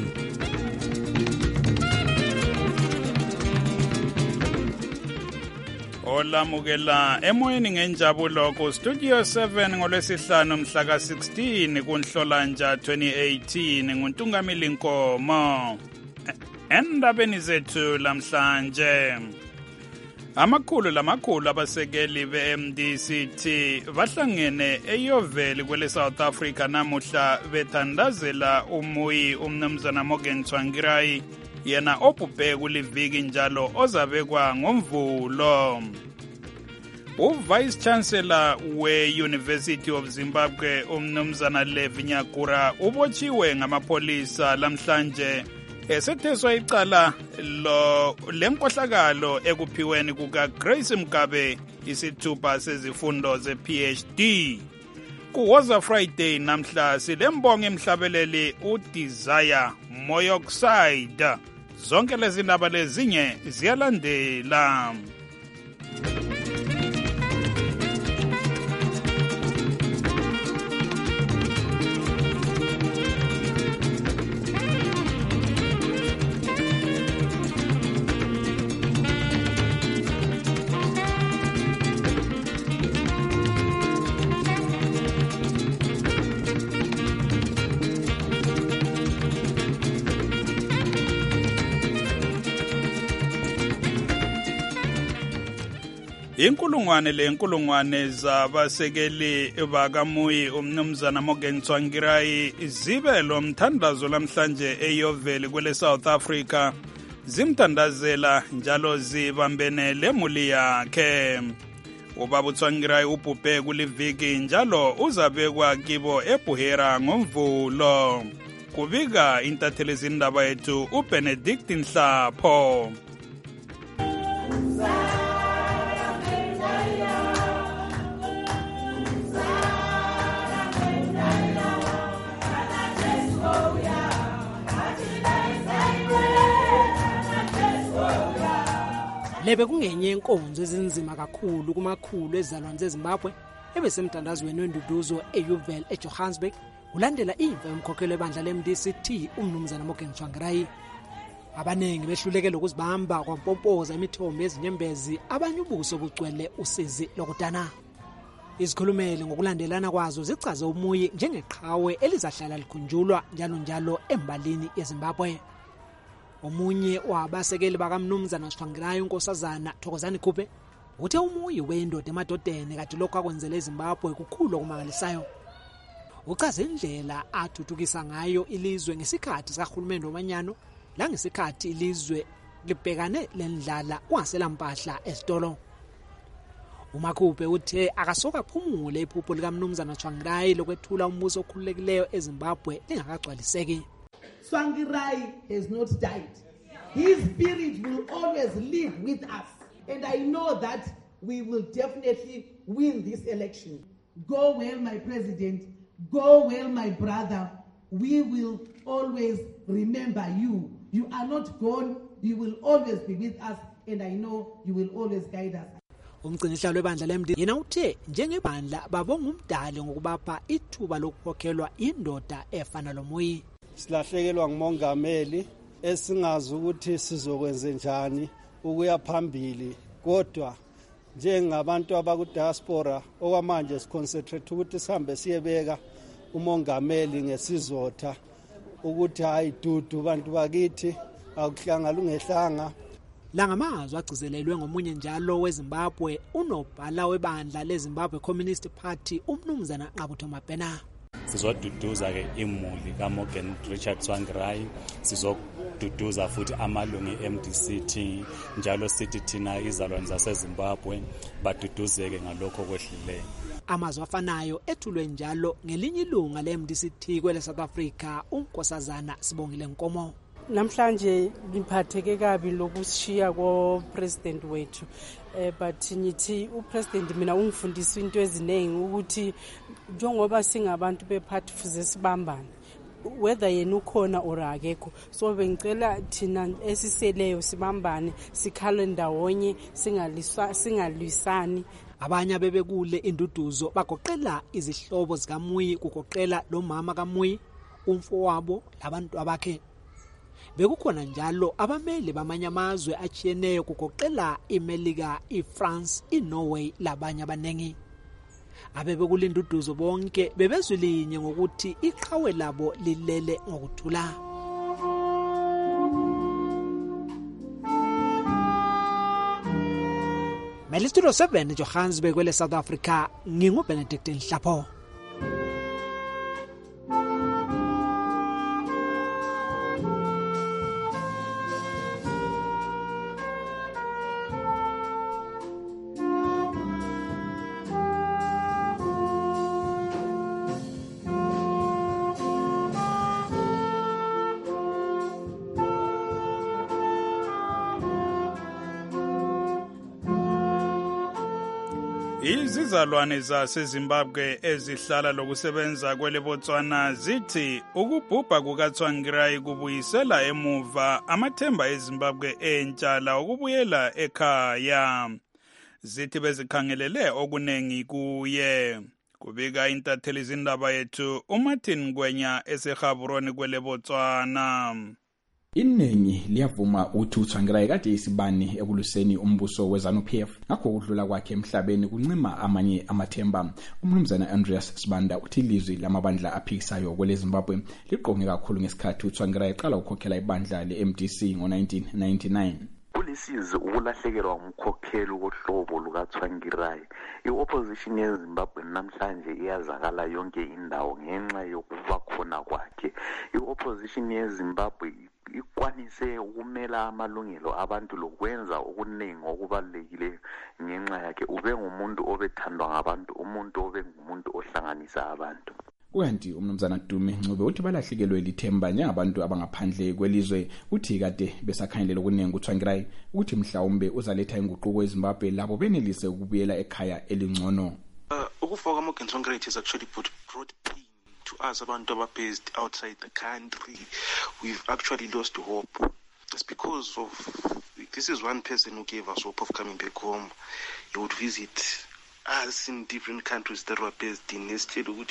Olamukela emoyeni ngenjabulo ku-Studio 7 ngolwesihlanu mhla ka-16 kuNhlolanja 2018 nguNtungamili Nkomo. Endabeni zethu lamhlanje, amakhulu abasekeli be-MDCT bahlangene eYoveli kwele South Africa namuhla bethandazela umuyi umnumzana Morgan Tsvangirai yena obhubhe kuliviki njalo ozabekwa ngoMvulo. U-Vice Chancellor we-University of Zimbabwe umnumzana Levi Nyakura ubotshiwe ngamapolisa lamhlanje esetheswa icala lenkohlakalo ekuphiweni kuka-Grace Mgabe isithupa sezifundo ze-PhD. Kuwoza Friday namhla silembongo emhlabeleli uDesire Moyoxide. Zonke lezi ndaba lezinye ziyalandela. Inkulungwane zabasekeli bakamuyi umnumzana Morgan Tsvangirai zibe lo mthandazo lamhlanje eYoveli kwele South Africa zimthandazela njalo zibambene lemuli yakhe. Ubaba Tsvangirai ubhubhe kuliviki njalo uzabekwa kibo eBuhera ngoMvulo. Kubika intatheli zindaba yethu uBenedict Nhlapho. Lebe kungenye inkonzo ezinzima kakhulu kumakhulu ezalwane zeZimbabwe ebesemthandazweni wenduduzo eYoveli eJohannesburg ulandela imva yomkhokheli webandla le-MDCT umnumzana Morgan Tsvangirai. Abaningi behluleke lokuzibamba kwampompoza imithombo yezinyembezi abanye ubuso bucwele usizi lokudana. Izikhulumeli ngokulandelana kwazo zichaze umuyi njengeqhawe elizahlala likhunjulwa njalo embalini yeZimbabwe. Omunye wabasekeli bakamnumzana Tsvangirai unkosazana Thokozani Khuphe uthe umuyi wendoda emadodeni kade lokho akwenzele eZimbabwe kukhulu okumangalisayo. Uchaze indlela athuthukisa ngayo ilizwe ngesikhathi sakahulumeni womanyano la ngesikhathi ilizwe libhekane lendlala kungasela mpahla esitolo. uMakhuphe uthe akasoka phumule iphupho likamnumzana Tsvangirai lokwethula umbuso okhululekileyo eZimbabwe lingakagcwaliseki. Tsvangirai has not died. His spirit will always live with us. And I know that we will definitely win this election. Go well, my president. Go well, my brother. We will always remember you. You are not gone. You will always be with us. And I know you will always guide us. Umgcinisihlalo webandla le-MD yena uthe njengebandla babonga umdali ngokubapha ithuba lokukhokhelwa indoda efana lomuyi. Silahlekelwa ngumongameli esingazi ukuthi sizokwenze njani ukuya phambili, kodwa njengabantu abakudiaspora okwamanje siconcentrate ukuthi sihambe siyebeka umongameli ngesizotha ukuthi hayi dudu bantu bakithi akuhlanga lungehlanga. La ngamazwi agcizelelwe ngomunye njalo weZimbabwe unobhala webandla leZimbabwe Communist Party umnumzana Nqabutho Mabhena. Sizoduduza ke imuli kaMorgan Richard Tsvangirai, sizoduduza futhi amalungu eMDCT njalo sithi thina izalwane zaseZimbabwe baduduzeke ngalokho kwehlileyo. Amazwi afanayo ethulwe njalo ngelinye ilunga leMDCT kwele South Africa unkosazana Sibongile Nkomo. namhlanje ngiphatheke kabi lokushiya ko-president wethu but ngithi upresident mina ungifundisa into eziningi ukuthi njengoba singabantu bephathi fuze sibambane whether yena ukhona or akekho. So bengicela thina esiseleyo sibambane, sikhale ndawonye, singalwisani. Abanye abebekule induduzo bagoqela izihlobo zikaMuyi, kugoqela lo mama kaMuyi, umfowabo, labantu abakhe. Bekukhona njalo abameli bamanye amazwe achiyeneyo kugoqela iMelika, iFrance, iNorway labanye abanengi. Abebekule induduzo bonke bebezwilinye ngokuthi iqhawe labo lilele ngokuthula. Studio 7 Johannesburg kwele South Africa, nginguBenedict Nhlapho. Izizalwane zaseZimbabwe ezihlala lokusebenza kwele Botswana zithi ukubhubha kukaTsvangirai kubuyisela emuva amathemba eZimbabwe entsha ukubuyela ekhaya. Zithi bezikhangelele okunengi kuye. Kubika intatheli zindaba yethu uMartin Ngwenya eseGaborone kwele Botswana. Iningi liyavuma ukuthi uTsvangirai kade isibani ekuluseni umbuso weZANU-PF, ngakho ukudlula kwakhe emhlabeni kuncima amanye amathemba. Umnumzana Andreas Sibanda uthi ilizwi lamabandla aphikisayo kwele Zimbabwe liqonge kakhulu ngesikhathi uTsvangirai eqala ukukhokhela ibandla le-MDC ngo-1999. Kulisizi ukulahlekelwa umkhokheli wohlobo lukaTsvangirai. I-opposition yeZimbabwe namhlanje iyazakala yonke indawo ngenxa yokuba khona kwakhe. I-opposition yeZimbabwe ikwanise ukumela amalungelo abantu lokwenza okuningi okubalulekile ngenxa yakhe. Ube ngumuntu obethandwa ngabantu, umuntu obengumuntu ohlanganisa abantu. Kanti umnumzana Dumi Ncube uthi balahlekelwe lithemba njengabantu abangaphandle kwelizwe, uthi kade besakhangelela okuningi uTsvangirai ukuthi mhlawumbe uzaletha inguquko eZimbabwe labo benelise ukubuyela ekhaya elingcono. Ukufa kwaMorgan Tsvangirai has actually brought pain to us abantu based outside the country. We've actually lost hope. It's because of this is one person who gave us hope of coming back home. He would visit us in different countries that were based in instead of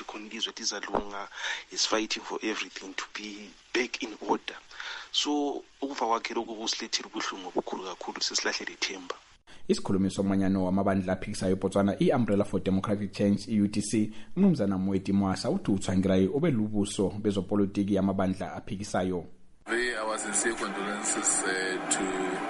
is fighting for everything to be back in order. So ukufa kwakhe lokhu kusilethile ubuhlungu obukhulu kakhulu, sesilahlele ithemba. Isikhulumi somanyano wamabandla aphikisayo eBotswana i-Umbrella for Democratic Change i-UTC umnumzana Mweti Mwasa uthi uTsvangirai obelubuso bezopolitiki yamabandla aphikisayo. Our sincere condolences to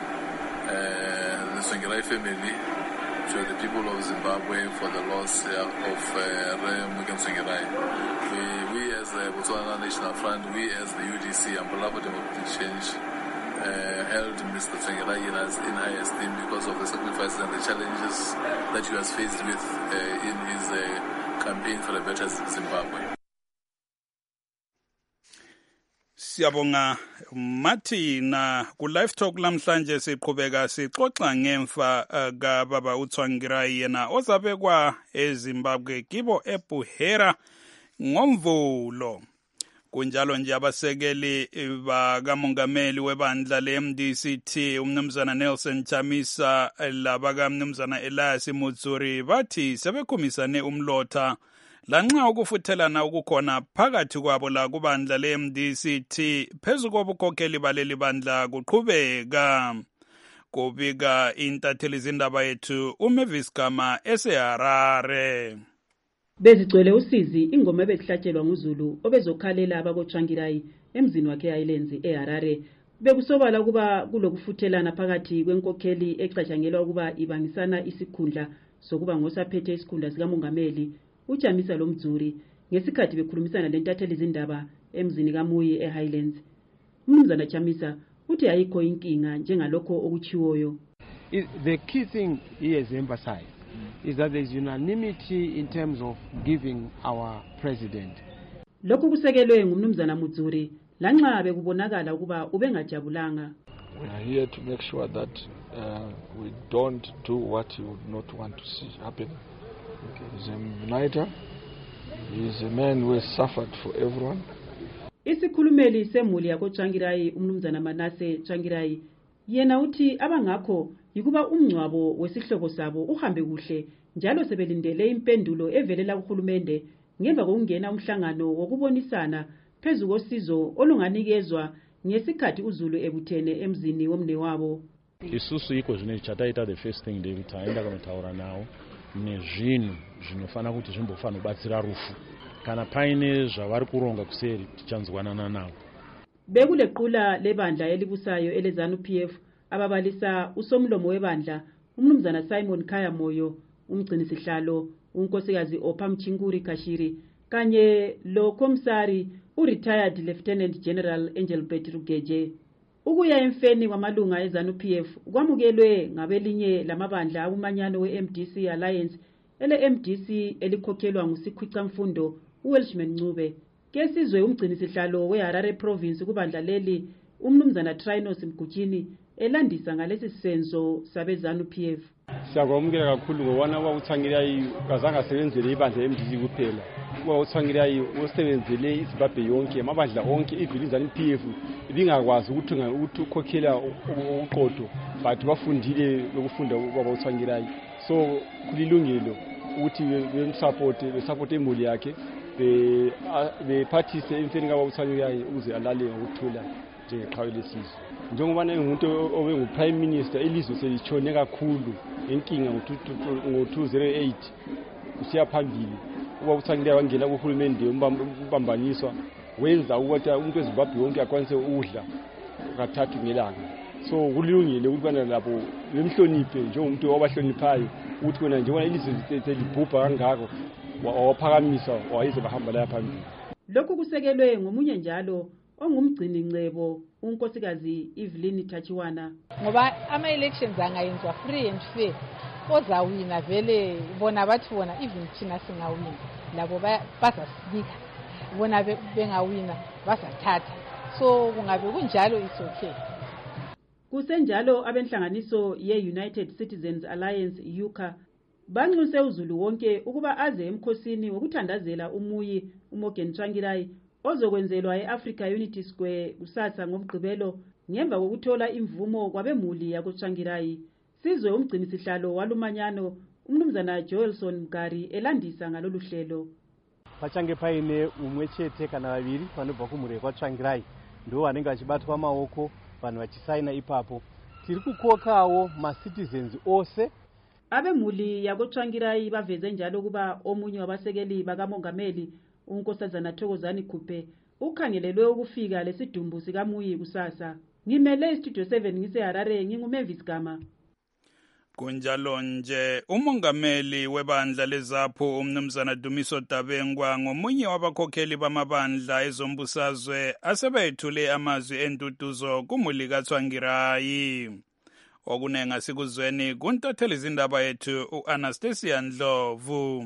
the Tsvangirai family, to the people of Zimbabwe for the loss of Morgan Tsvangirai. We as the Botswana National Front, we as the UDC, Umbrella for Democratic Change, held Mr. Tsvangirai in high esteem because of the sacrifices and the challenges that he was faced with in his campaign for a better Zimbabwe. Siyabonga Martina ku Live Talk lamhlanje siqhubeka sixoxa ngemfa kaBaba uTsvangirai yena ozabekwa eZimbabwe kibo eBuhera ngoMvulo. Kunjalo nje abasekeli bakamongameli webandla le-MDCT umnumzana Nelson Chamisa labakamnumzana Elias Mutsuri bathi sebekhumisane umlotha lanxa ukufuthelana ukukhona phakathi kwabo la kubandla le-MDCT phezu kobukhokheli baleli bandla kuqhubeka. Kubika intatheli zindaba yethu uMavis Gama eseHarare. Bezigcwele usizi ingoma ebezihlatshelwa nguZulu obezokhalela abakoTsvangirai emzini wakhe eHighlands eHarare. Bekusobala kuba kulokufuthelana phakathi kwenkokheli exatshangelwa ukuba ibangisana isikhundla sokuba ngosaphethe isikhundla sikamongameli uJamisa loMdzuri ngesikhathi bekhulumisana lentatheli zindaba emzini kaMuyi eHighlands. Umnumzana Chamisa uthi ayikho inkinga njengalokho okuchiwoyo. The key thing he has emphasized is that there is unanimity in terms of giving our president. Lokhu kusekelwe ngumnumzana Mutsuri lanxa bekubonakala ukuba ubengajabulanga. We are here to make sure that we don't do what you would not want to see happen. He's a uniter. He's a man who has suffered for everyone. Isikhulumeli semuli yakoTsvangirai umnumzana Manase Tsvangirai yena uthi abangakho yikuba umngcwabo wesihlobo sabo uhambe kuhle njalo sebelindele impendulo evelela kuhulumende ngemva kokungena umhlangano wokubonisana phezu kosizo olunganikezwa ngesikhathi uZulu ebuthene emzini womnewabo. Isusu iko zvine chataita the first thing David taenda kunotaura nawo nezvinhu zvinofana kuti zvimbofana kubatsira rufu kana paine zvavari kuronga kuseri tichanzwanana nawo. Bekulequla lebandla elibusayo eleZANU-PF ababalisa usomlomo webandla umnumzana Simon Khaya Moyo, umgcinisihlalo unkosikazi Ophamchinguri Kashiri kanye lo komsari retired Lieutenant General Engelbert Rugeje. Ukuya emfeni wamalunga eZANU-PF kwamukelwe ngabelinye lamabandla abumanyano we-MDC Alliance ele-MDC elikhokhelwa nguSikhwicamfundo uWelshman Ncube. Kesizwe umgcinisihlalo weHarare Province kubandla leli umnumzana Trinos Mgutshini elandisa ngalesi senzo sabeZANU-PF. Siyakwamukela kakhulu ngowana kwakuTsvangirai kazange asebenzele ibandla le-MDC kuphela. KwakuTsvangirai usebenzele iZimbabwe yonke amabandla onke ivile iZANU-PF ibingakwazi ukuthi ukhokhela uqodo but bafundile lokufunda kwakuTsvangirai. So kulilungelo ukuthi besupport emuli yakhe bepartise emfeni kwakuTsvangirai ukuze alale ngokuthula njengeqhawe lesizwe. Njengoba ngumuntu obengu-Prime Minister ilizwe selitshone kakhulu inkinga ngo-2008 kusiya phambili uba uTsvangirai wangena kuhulumende umbambaniswa wenza ukuthi umuntu weZimbabwe wonke akwanise ukudla kathathu ngelanga. So kulungile ukuthi bana lapho bemhloniphe njengomuntu obahloniphayo ukuthi wena njengoba ilizwe selibhubha kangako wawaphakamisa wayize bahamba la phambili. Lokhu kusekelwe ngomunye njalo ongumgcini ncebo unkosikazi Evelyn Tachiwana. Ngoba ama-elections angayenzwa free and fair ozawina vele bona bathi bona even thina singawina labo bazasilika bona bengawina bazathatha, so kungabe kunjalo is okay. Kusenjalo abenhlanganiso ye-United Citizens Alliance UCA banxuse uZulu wonke ukuba aze emkhosini wokuthandazela umuyi uMorgan Tsvangirai ozokwenzelwa e-Africa Unity Square kusasa ngomgqibelo ngemva kokuthola imvumo kwabemuli yakoTsvangirai. Sizwe umgcinisihlalo walumanyano umnumzana Joelson Mgari elandisa ngalolu hlelo. Pachange paine umwechete kana vaviri vanobva kumhuri kwaTsvangirai ndo vanenge vachibatwa maoko vanhu vachisaina ipapo. Tiri kukokawo ma-citizens ose. Abemuli yakoTsvangirai baveze njalo kuba omunye wabasekeli bakamongameli unkosazana Thokozani Khuphe ukhangelelwe ukufika lesidumbu sikamuyi kusasa. Ngimele iStudio 7 ngiseHarare nginguMavis Gama. Kunjalo nje umongameli webandla leZAPHU umnumzana Dumiso Dabengwa ngomunye wabakhokheli bamabandla ezombusazwe asebethule amazwi entutuzo kumuli kaTsvangirai. Okunenga sikuzweni kuntatheli izindaba yethu uAnastasia Ndlovu.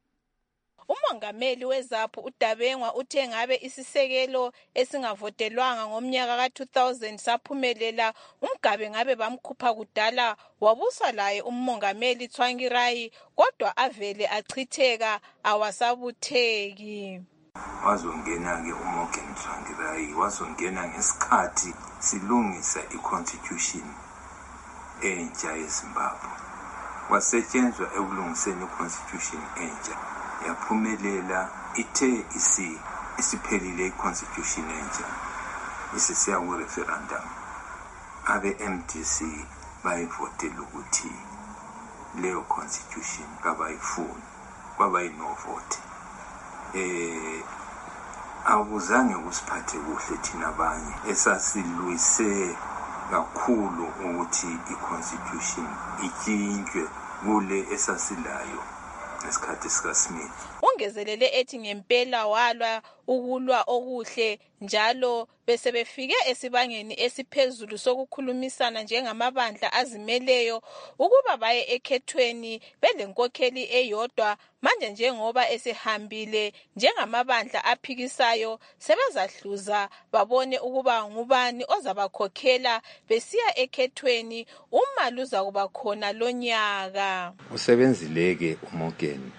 Umongameli weZAPHU uDabengwa uthe ngabe isisekelo esingavotelwanga ngomnyaka ka-2000 saphumelela umgabe ngabe bamkhupha kudala wabusa laye umongameli Tsvangirai kodwa avele achitheka awasabutheki. Wazongena-ke uMorgan Tsvangirai wazongena ngesikhathi silungisa i-constitution entsha yeZimbabwe. Wasetshenzwa ekulungiseni i-constitution entsha. Yaphumelela ithe isiphelile i-constitution entsha isisiya ku-referendum. Abe-MDC bayivotela ukuthi leyo constitution kabayifuni kwabayino vote. Awuzange kusiphathe kuhle thina abanye esasilwise kakhulu ukuthi i-constitution itshintshwe kule esasilayo esikhathi sikaSmith. Ungezelele ethi ngempela walwa ukulwa okuhle njalo bese befike esibangeni esiphezulu sokukhulumisana njengamabandla azimeleyo ukuba baye ekhethweni belenkokheli eyodwa. Manje njengoba esehambile njengamabandla aphikisayo sebezahluza babone ukuba ngubani ozabakhokhela besiya ekhethweni uma luza kuba khona lonyaka. Usebenzileke uMorgan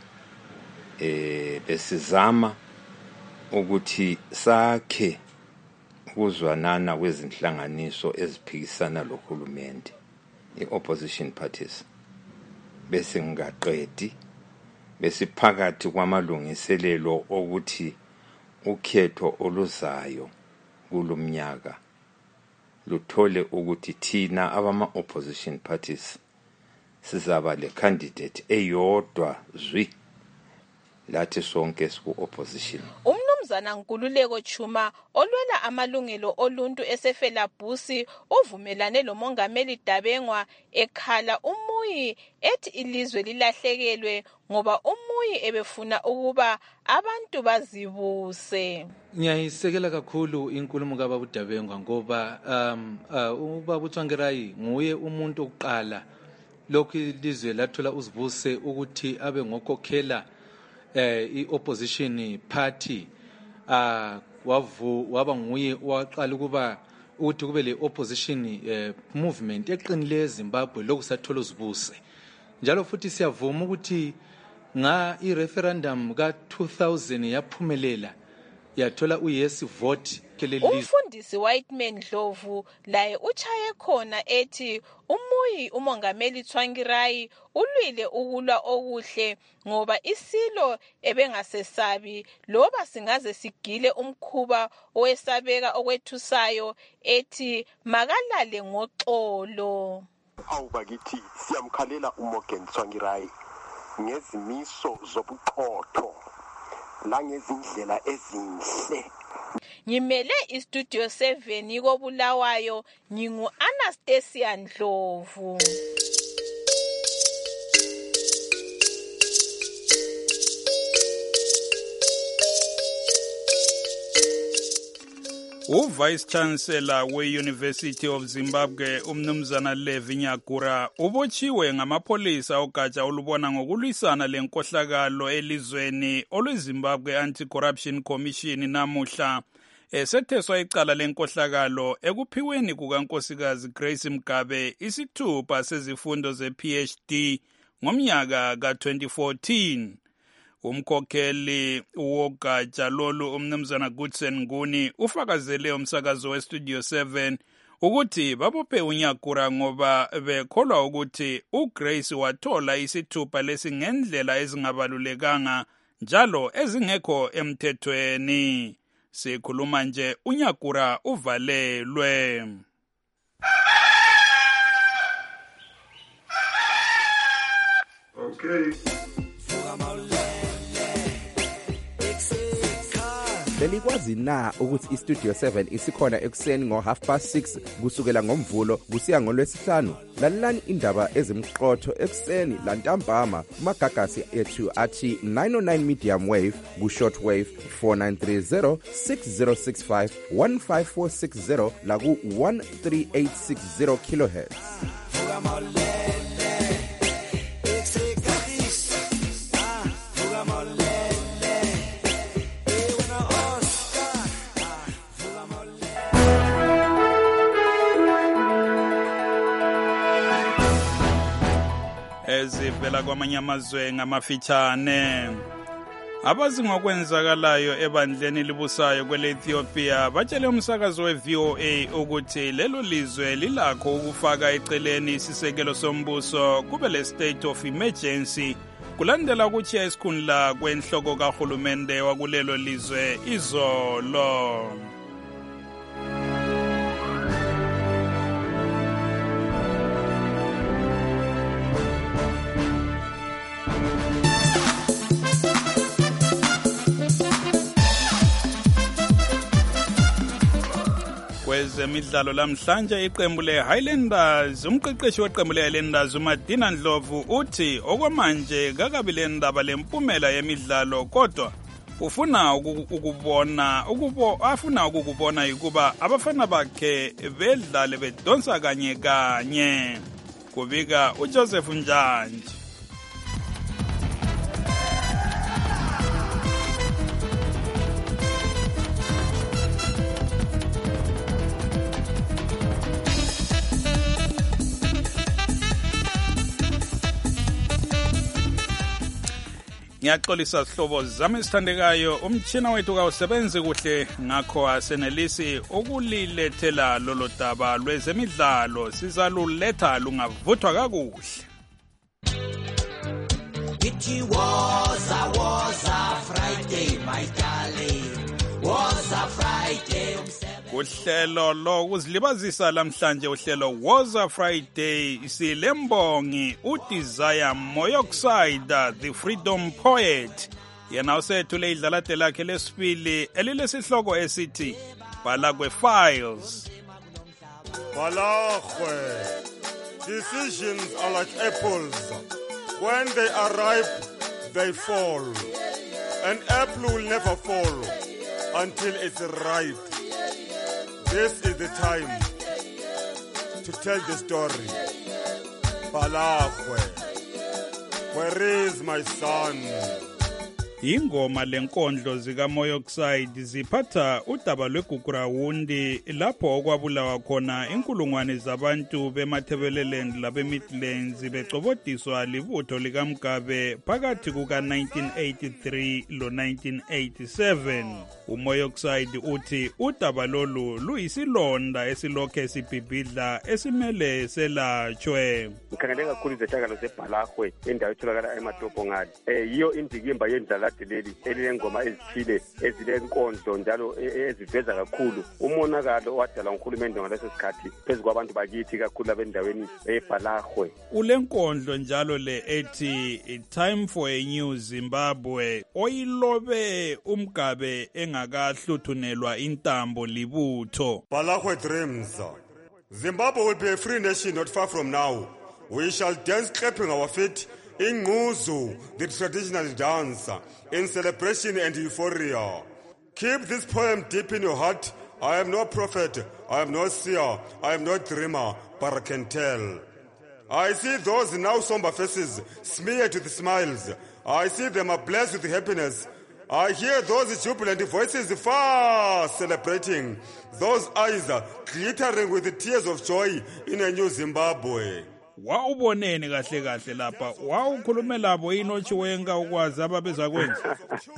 besizama ukuthi sakhe ukuzwanana kwezinhlanganiso eziphikisana lohulumende i-opposition parties bese ngaqedi besiphakathi kwamalungiselelo ukuthi ukhetho oluzayo kulomnyaka luthole ukuthi thina abama-opposition parties sizaba le candidate eyodwa zwi lathi sonke siku-opposition. Umnumzana Nkululeko Chuma olwela amalungelo oluntu esefela Busi uvumelane lomongameli Dabengwa ekhala uMuyi ethi ilizwe lilahlekelwe ngoba uMuyi ebefuna ukuba abantu bazibuse. Ngiyayisekela kakhulu inkulumo kaBaba Dabengwa ngoba uBaba Tsvangirai nguye umuntu oqala lokhu ilizwe lathola uzibuse ukuthi abe ngokhokhela i-opposition party waba nguye waqala ukuba ukuthi kube le opposition movement eqinile eZimbabwe lokusathola uzibuse. Njalo futhi siyavuma ukuthi nga i-referendum ka-2000 yaphumelela yathola yes vote. Umfundisi Whiteman Dlovu laye uchaye khona ethi uMuyi umongameli Tsvangirai ulwile ukulwa okuhle ngoba isilo ebengasesabi loba singaze sigile umkhuba owesabeka okwethusayo ethi makalale ngoxolo. Awubakithi siyamkhalela uMorgan Tsvangirai ngezimiso zobuqotho la ngezindlela ezinhle. Ngimele istudio 7 koBulawayo ngingu Anastasia Ndlovu. Vice Chancellor we-University of Zimbabwe umnumzana Levi Nyakura ubotshiwe ngamapolisa ogatsha olubona ngokulwisana lenkohlakalo elizweni olweZimbabwe Anti-Corruption Commission namuhla esetheswa icala lenkohlakalo ekuphiweni kukankosikazi Grace Mugabe isithupha sezifundo ze-PhD ngomnyaka ka-2014. Umkhokheli wogatsha lolu umnumzana Goodson Nguni ufakazele umsakazo weStudio 7 ukuthi babophe uNyakura ngoba bekholwa ukuthi uGrace wathola isithupha lesi ngendlela ezingabalulekanga njalo ezingekho emthethweni. Sikhuluma nje uNyakura uvalelwe. Okay. Belikwazi na ukuthi iStudio 7 isikhona ekuseni ngo6:30 kusukela ngomvulo kusiya ngolwesihlanu? Lalelani indaba ezimqotho ekuseni lantambama kumagagasi ethu athi 909 medium wave ku-short wave 4930 6065 15460 la ku-13860 kilohertz. Ezivela kwamanye amazwe ngamafitshane. Abazi ngokwenzakalayo ebandleni libusayo kwele-Ethiopia batshele umsakazo we-VOA ukuthi lelo lizwe lilakho ukufaka eceleni isisekelo sombuso kube le state of emergency kulandela ukutshiya isikhundla kwenhloko kahulumende wakulelo lizwe izolo. Kwezemidlalo lamhlanje iqembu le-Highlanders umqeqeshi weqembu le-Highlanders uMadina Ndlovu uthi okwamanje kakabi le ndaba lempumela yemidlalo kodwa afuna ukukubona ukuba abafana bakhe bedlale bedonsa kanye kanye, kubika uJoseph Njanje. Ngiyaxolisa sihlobo zami esithandekayo, umtshina wethu kawusebenzi kuhle, ngakho asenelisi ukulilethela lolo daba lwezemidlalo. Sizaluletha lungavuthwa kakuhle. It was a Friday, my darling. Was a Friday. Uhlelo lokuzilibazisa lamhlanje, uhlelo was a Friday, silembongi uDesire Moyoxide, the freedom poet. Yena usethule idlalate lakhe lesibili elilesihloko esithi Balagwe Files. Balagwe, decisions are like apples. When they are ripe, they fall. An apple will never fall until it's ripe. This is the time to tell the story. Balagwe, where is my son? Ingoma lenkondlo zika Moyoxide ziphatha udaba lweGugurawundi lapho okwabulawa khona inkulungwane zabantu beMatabeleland labeMidlands becobodiswa libutho likaMgabe phakathi kuka 1983 lo 1987. uMoyoxide uthi udaba lolu luyisilonda esilokhe sibhibhidla esimele selatshwe. Ngikhangele kakhulu izehlakalo zeBalagwe endawo etholakala eMatopongani. Yiyo indikimba yendlala leli elilengoma ezithile ezilenkondlo njalo eziveza kakhulu umonakalo owadala nguhulumende ngaleso sikhathi phezu kwabantu bakithi kakhulu abendaweni eBalagwe. Ulenkondlo njalo le ethi Time for a New Zimbabwe oyilobe uMgabe engakahluthunelwa intambo libutho. Balagwe dreams. Zimbabwe will be a free nation not far from now. We shall dance clapping our feet in Nguzu, the traditional dance, in celebration and euphoria. Keep this poem deep in your heart. I am no prophet, I am no seer, I am no dreamer, but I can tell. I see those now somber faces smeared with smiles. I see them are blessed with happiness. I hear those jubilant voices far celebrating. Those eyes glittering with the tears of joy in a new Zimbabwe. Wawuboneni kahle kahle lapha, wawukhulume labo inochiwenga ukwazi ababeza kwenza.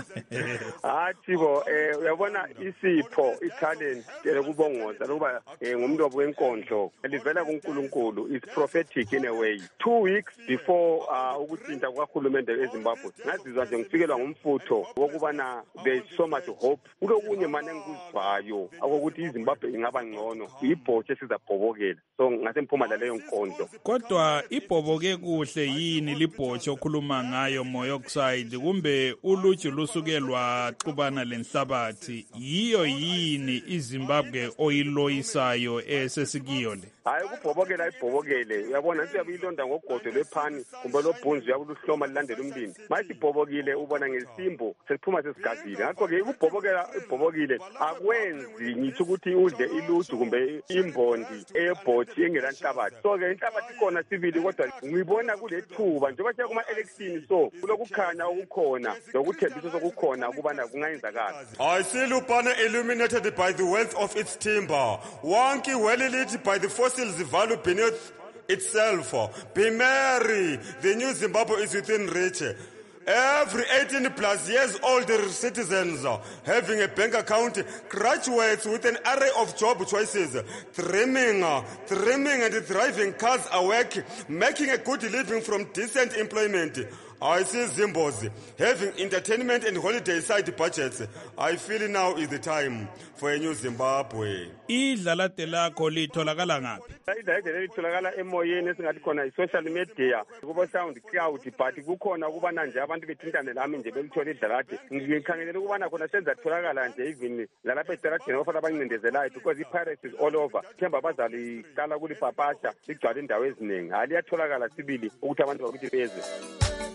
Hachibo uyabona isipho italent lokubongoza lokuba ngumuntu wenkondlo livela kuNkulunkulu is prophetic in a way. 2 weeks before ukuthinta kwakhulumende eZimbabwe ngazizwa nje ngifikelwa ngumfutho wokubana there is so much hope. Kulokunye manje engikuzwayo akokuthi iZimbabwe ingaba ngcono, ibhotshe sizabhobokela. So ngase mphumela leyo nkondlo. Kodwa ibhoboke kuhle yini libhotshe okhuluma ngayo Moyoxide, kumbe uluju lusukelwa xubana lenhlabathi? Yiyo yini iZimbabwe oyiloyisayo esesikiyo le? Hayi kubhobokela ibhobokele, uyabona nje uyabuyilonda ngogodo lephani kumbe lobhunzu yakuluhloma lilandela umlindi. Mayithi ibhobokile ubona ngesimbo sesiphuma sesigazile. Ngakho ke ukubhobokela ibhobokile akwenzi ngithi ukuthi udle iluju kumbe imbondi ebhothi engelanhlabathi. So ke inhlabathi ikona sibili kodwa ngibona kulethuba njengoba siya kuma election so kulokukhanya okukhona lokuthembisa sokukhona ukubana kungayenzakala. I see Lupane illuminated by the wealth of its timber, wonky well lit by the fossils value beneath itself. Be merry, the new Zimbabwe is within reach. Every 18 plus years old citizens having a bank account, graduates with an array of job choices, dreaming and driving cars awake, making a good living from decent employment. I see Zimbos having entertainment and holiday side budgets. I feel now is the time for a new Zimbabwe. Idlalate lakho litholakala ngaphi? Idlalate litholakala emoyeni esingathi khona i-social media kuba sound cloud, but kukhona ukubana nje abantu bethintane lami nje belithola idlalate. Ngikhangelele ukubana khona senzatholakala nje even lalapha edaradeni ofana abancindezelayo because i-pirates is all over. Themba bazaliqala kulipapasha ligcwala indawo eziningi. Aliyatholakala sibili ukuthi abantu bakuthi beze.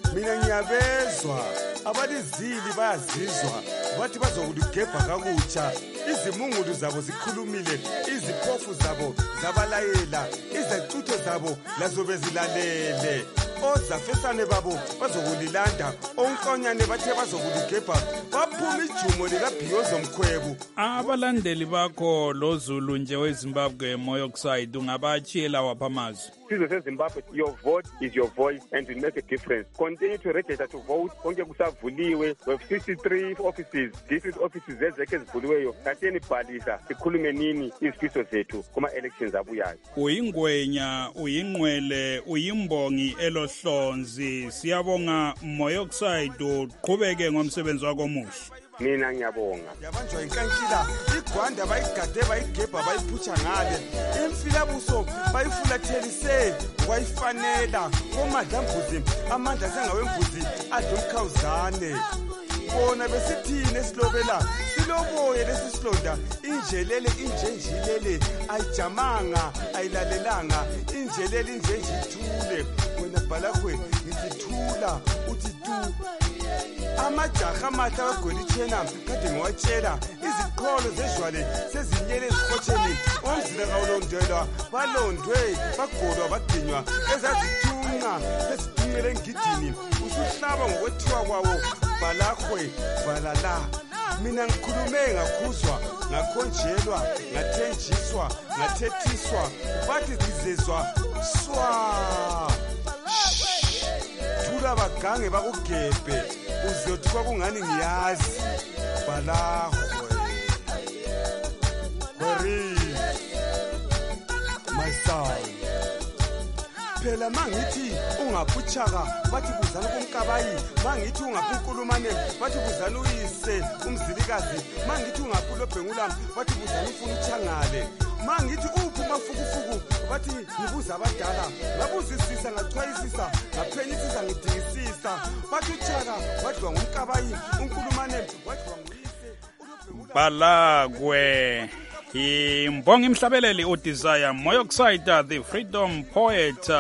mina ngiyabezwa abalizili bayazizwa bathi bazokuligebha kakutsha izimungulu zabo zikhulumile iziphofu zabo zabalayela izacutho zabo lazo bezilalele ozafesane babo bazokulilanda onkonyane bathe bazokuligebha baphuma ijumo likabhiyozo mkhwebu. Abalandeli bakho lo Zulu nje weZimbabwe Moyoxide ungabachiyela wapha amazwi? Sizwe seZimbabwe, your vote is your voice and will make a difference. Continue to register to vote. Konke kusavuliwe. We have 63 offices, district offices ezekhe ezivuliweyo. Katheni bhalisa sikhulume nini izifiso zethu kuma elections abuyayo. Uyingwenya, uyinqwele, uyimbongi elohlonzi. Siyabonga Moyoxide uqhubeke ngomsebenzi wakho omuhle. Mina ngiyabonga. Yabanjwa inkankila igwanda bayigade bayigebha bayiphutsha ngale imfilabuso bayifulathelisele wayifanela komadlambuzi amandla sengawembuzi adumkhawuzane bona besithini esilobela siloboye lesisilonda injelele injenjilele ayijamanga ayilalelanga injelele injenjithule wena bhalakwe ngithithula uthi tu amajaha amahle abagolitshena kade ngiwatshela iziqholo zejwale sezinyele ezihotsheni omzila kawulondelwa balondwe bagolwa badinywa ezazithunqa sezithunqele engidini usuhlaba ngokwethiwa kwawo balahwe balala mina ngikhulume ngakhuzwa ngakhonjelwa ngathenjiswa ngathethiswa bathi zizezwa swa thula bagange bakugebhe uzothi kwakungani ngiyazi balahwe my son phela mangithi ungaphutshaka bathi buzana kumkabayi mangithi ungaphukulumane bathi buzana uyise umzilikazi mangithi ungaphulobhengula bathi buzana ufuna uchangale mangithi uphi mafukufuku bathi ngibuza abadala ngabuzisisa ngachwayisisa ngaphenyisisa ngidingisisa bathi uchaka wadliwa ngumkabayi unkulumane wadliwa nguyise Balagwe imbongi imhlabeleli uDesire Moyoxide the freedom poet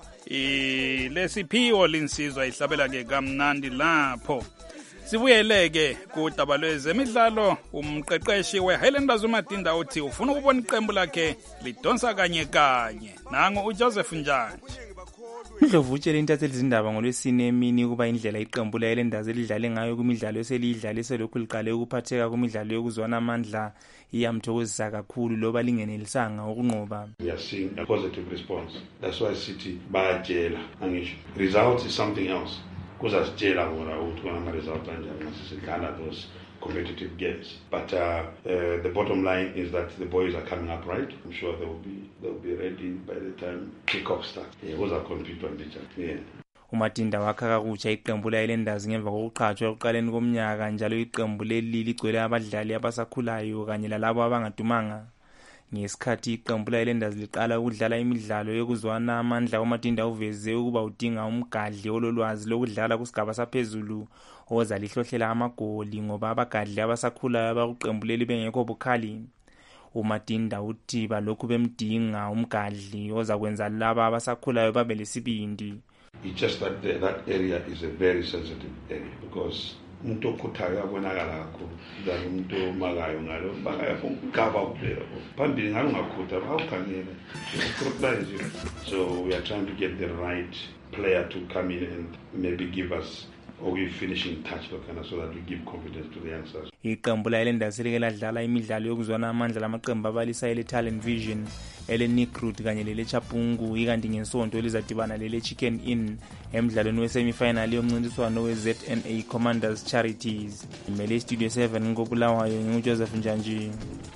lesiphiwo linsizwa ihlabela ke kamnandi lapho. Sibuyeleke kudaba lwezemidlalo umqeqeshi weHighlanders uMatinda uthi ufuna ukubona iqembu lakhe lidonsa kanye kanye. Nango uJoseph Njani. Ndlovu utshela intatheli zindaba ngolwesine emini ukuba indlela iqembu leHighlanders elidlale ngayo kumidlalo eselidlale selokhu liqale ukuphatheka kumidlalo yokuzwana amandla iyamthokozisa kakhulu loba lingenelisanga ukunqoba. We are seeing a positive response. That's why City bayatshela angisho. Results is something else. Kuzasitshela ngora ukuthi ama-result kanjani masisidlala those competitive games. But the bottom line is that the boys are coming up right. I'm sure they'll be ready by the time kick-off starts. Those compete on each other. uMatinda wakha kakutsha iqembu leHighlanders ngemva kokuqhatshwa ekuqaleni komnyaka njalo iqembu leli ligcwele abadlali abasakhulayo kanye lalabo abangadumanga. Ngesikhathi iqembu leHighlanders liqala ukudlala imidlalo yokuzwana amandla uMatinda uveze ukuba udinga umgadli ololwazi lokudlala kusigaba saphezulu oza lihlohlela amagoli ngoba abagadli abasakhulayo abakuqembu leli bengekho bukhali. uMatinda uthi balokhu bemdinga umgadli oza kwenza laba abasakhulayo babe lesibindi. It's just that that area is a very sensitive area because umuntu okhuthayo abonakala kakhulu njalo umuntu omakayo ngalo bakayafuna ukugaba kuphela phambili ngakungakhutha bawukhangela scrutinize you. So we are trying to get the right player to come in and maybe give us or we finishing touch so that we give confidence to the youngsters. Iqembu leHighlanders like ladlala imidlalo yokuzwana amandla lamaqembu abalisa ele-Talent Vision ele-Nikrut kanye lele-Chapungu ikanti ngesonto elizadibana lele-Chicken Inn emidlalweni wesemifinal yomncintiswano we-ZNA Commanders Charities. Imele Studio 7 ngobulawayo nguJoseph Njanji.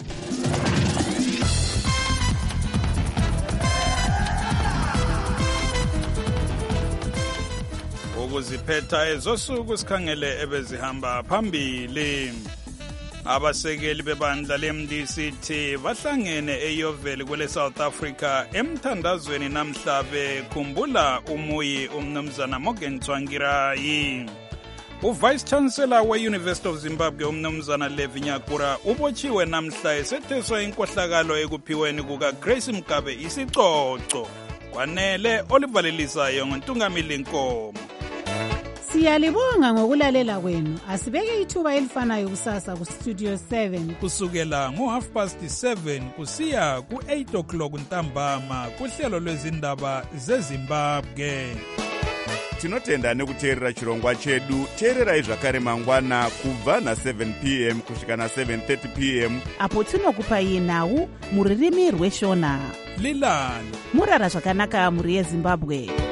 Ukuziphetha ezosuku sikhangele ebezihamba phambili. Abasekeli bebandla leMDCT bahlangene eYoveli kwele South Africa emthandazweni namhla bekhumbula umuyi umnumzana Morgan Tsvangirai. Uvice Chancellor we-University of Zimbabwe umnumzana Levi Nyakura ubotshiwe namhla esetheswa inkohlakalo ekuphiweni kukaGrace Mgabe isicoco. Kwanele olivalelisayo ngontungamili Nkomo. Siyalibonga ngokulalela kwenu. Asibeke ithuba elifanayo kusasa ku Studio 7 kusukela ngo7:30 kusiya ku8 o'clock ntambama kuhlelo lwezindaba zeZimbabwe. Tinotenda nekuteerera chirongwa chedu. Teererai zvakare mangwana kubva na7 p.m. kusvika na7:30 p.m. apo tinokupai nhau muririmi rweshona. Lilani murara zvakanaka muri yeZimbabwe.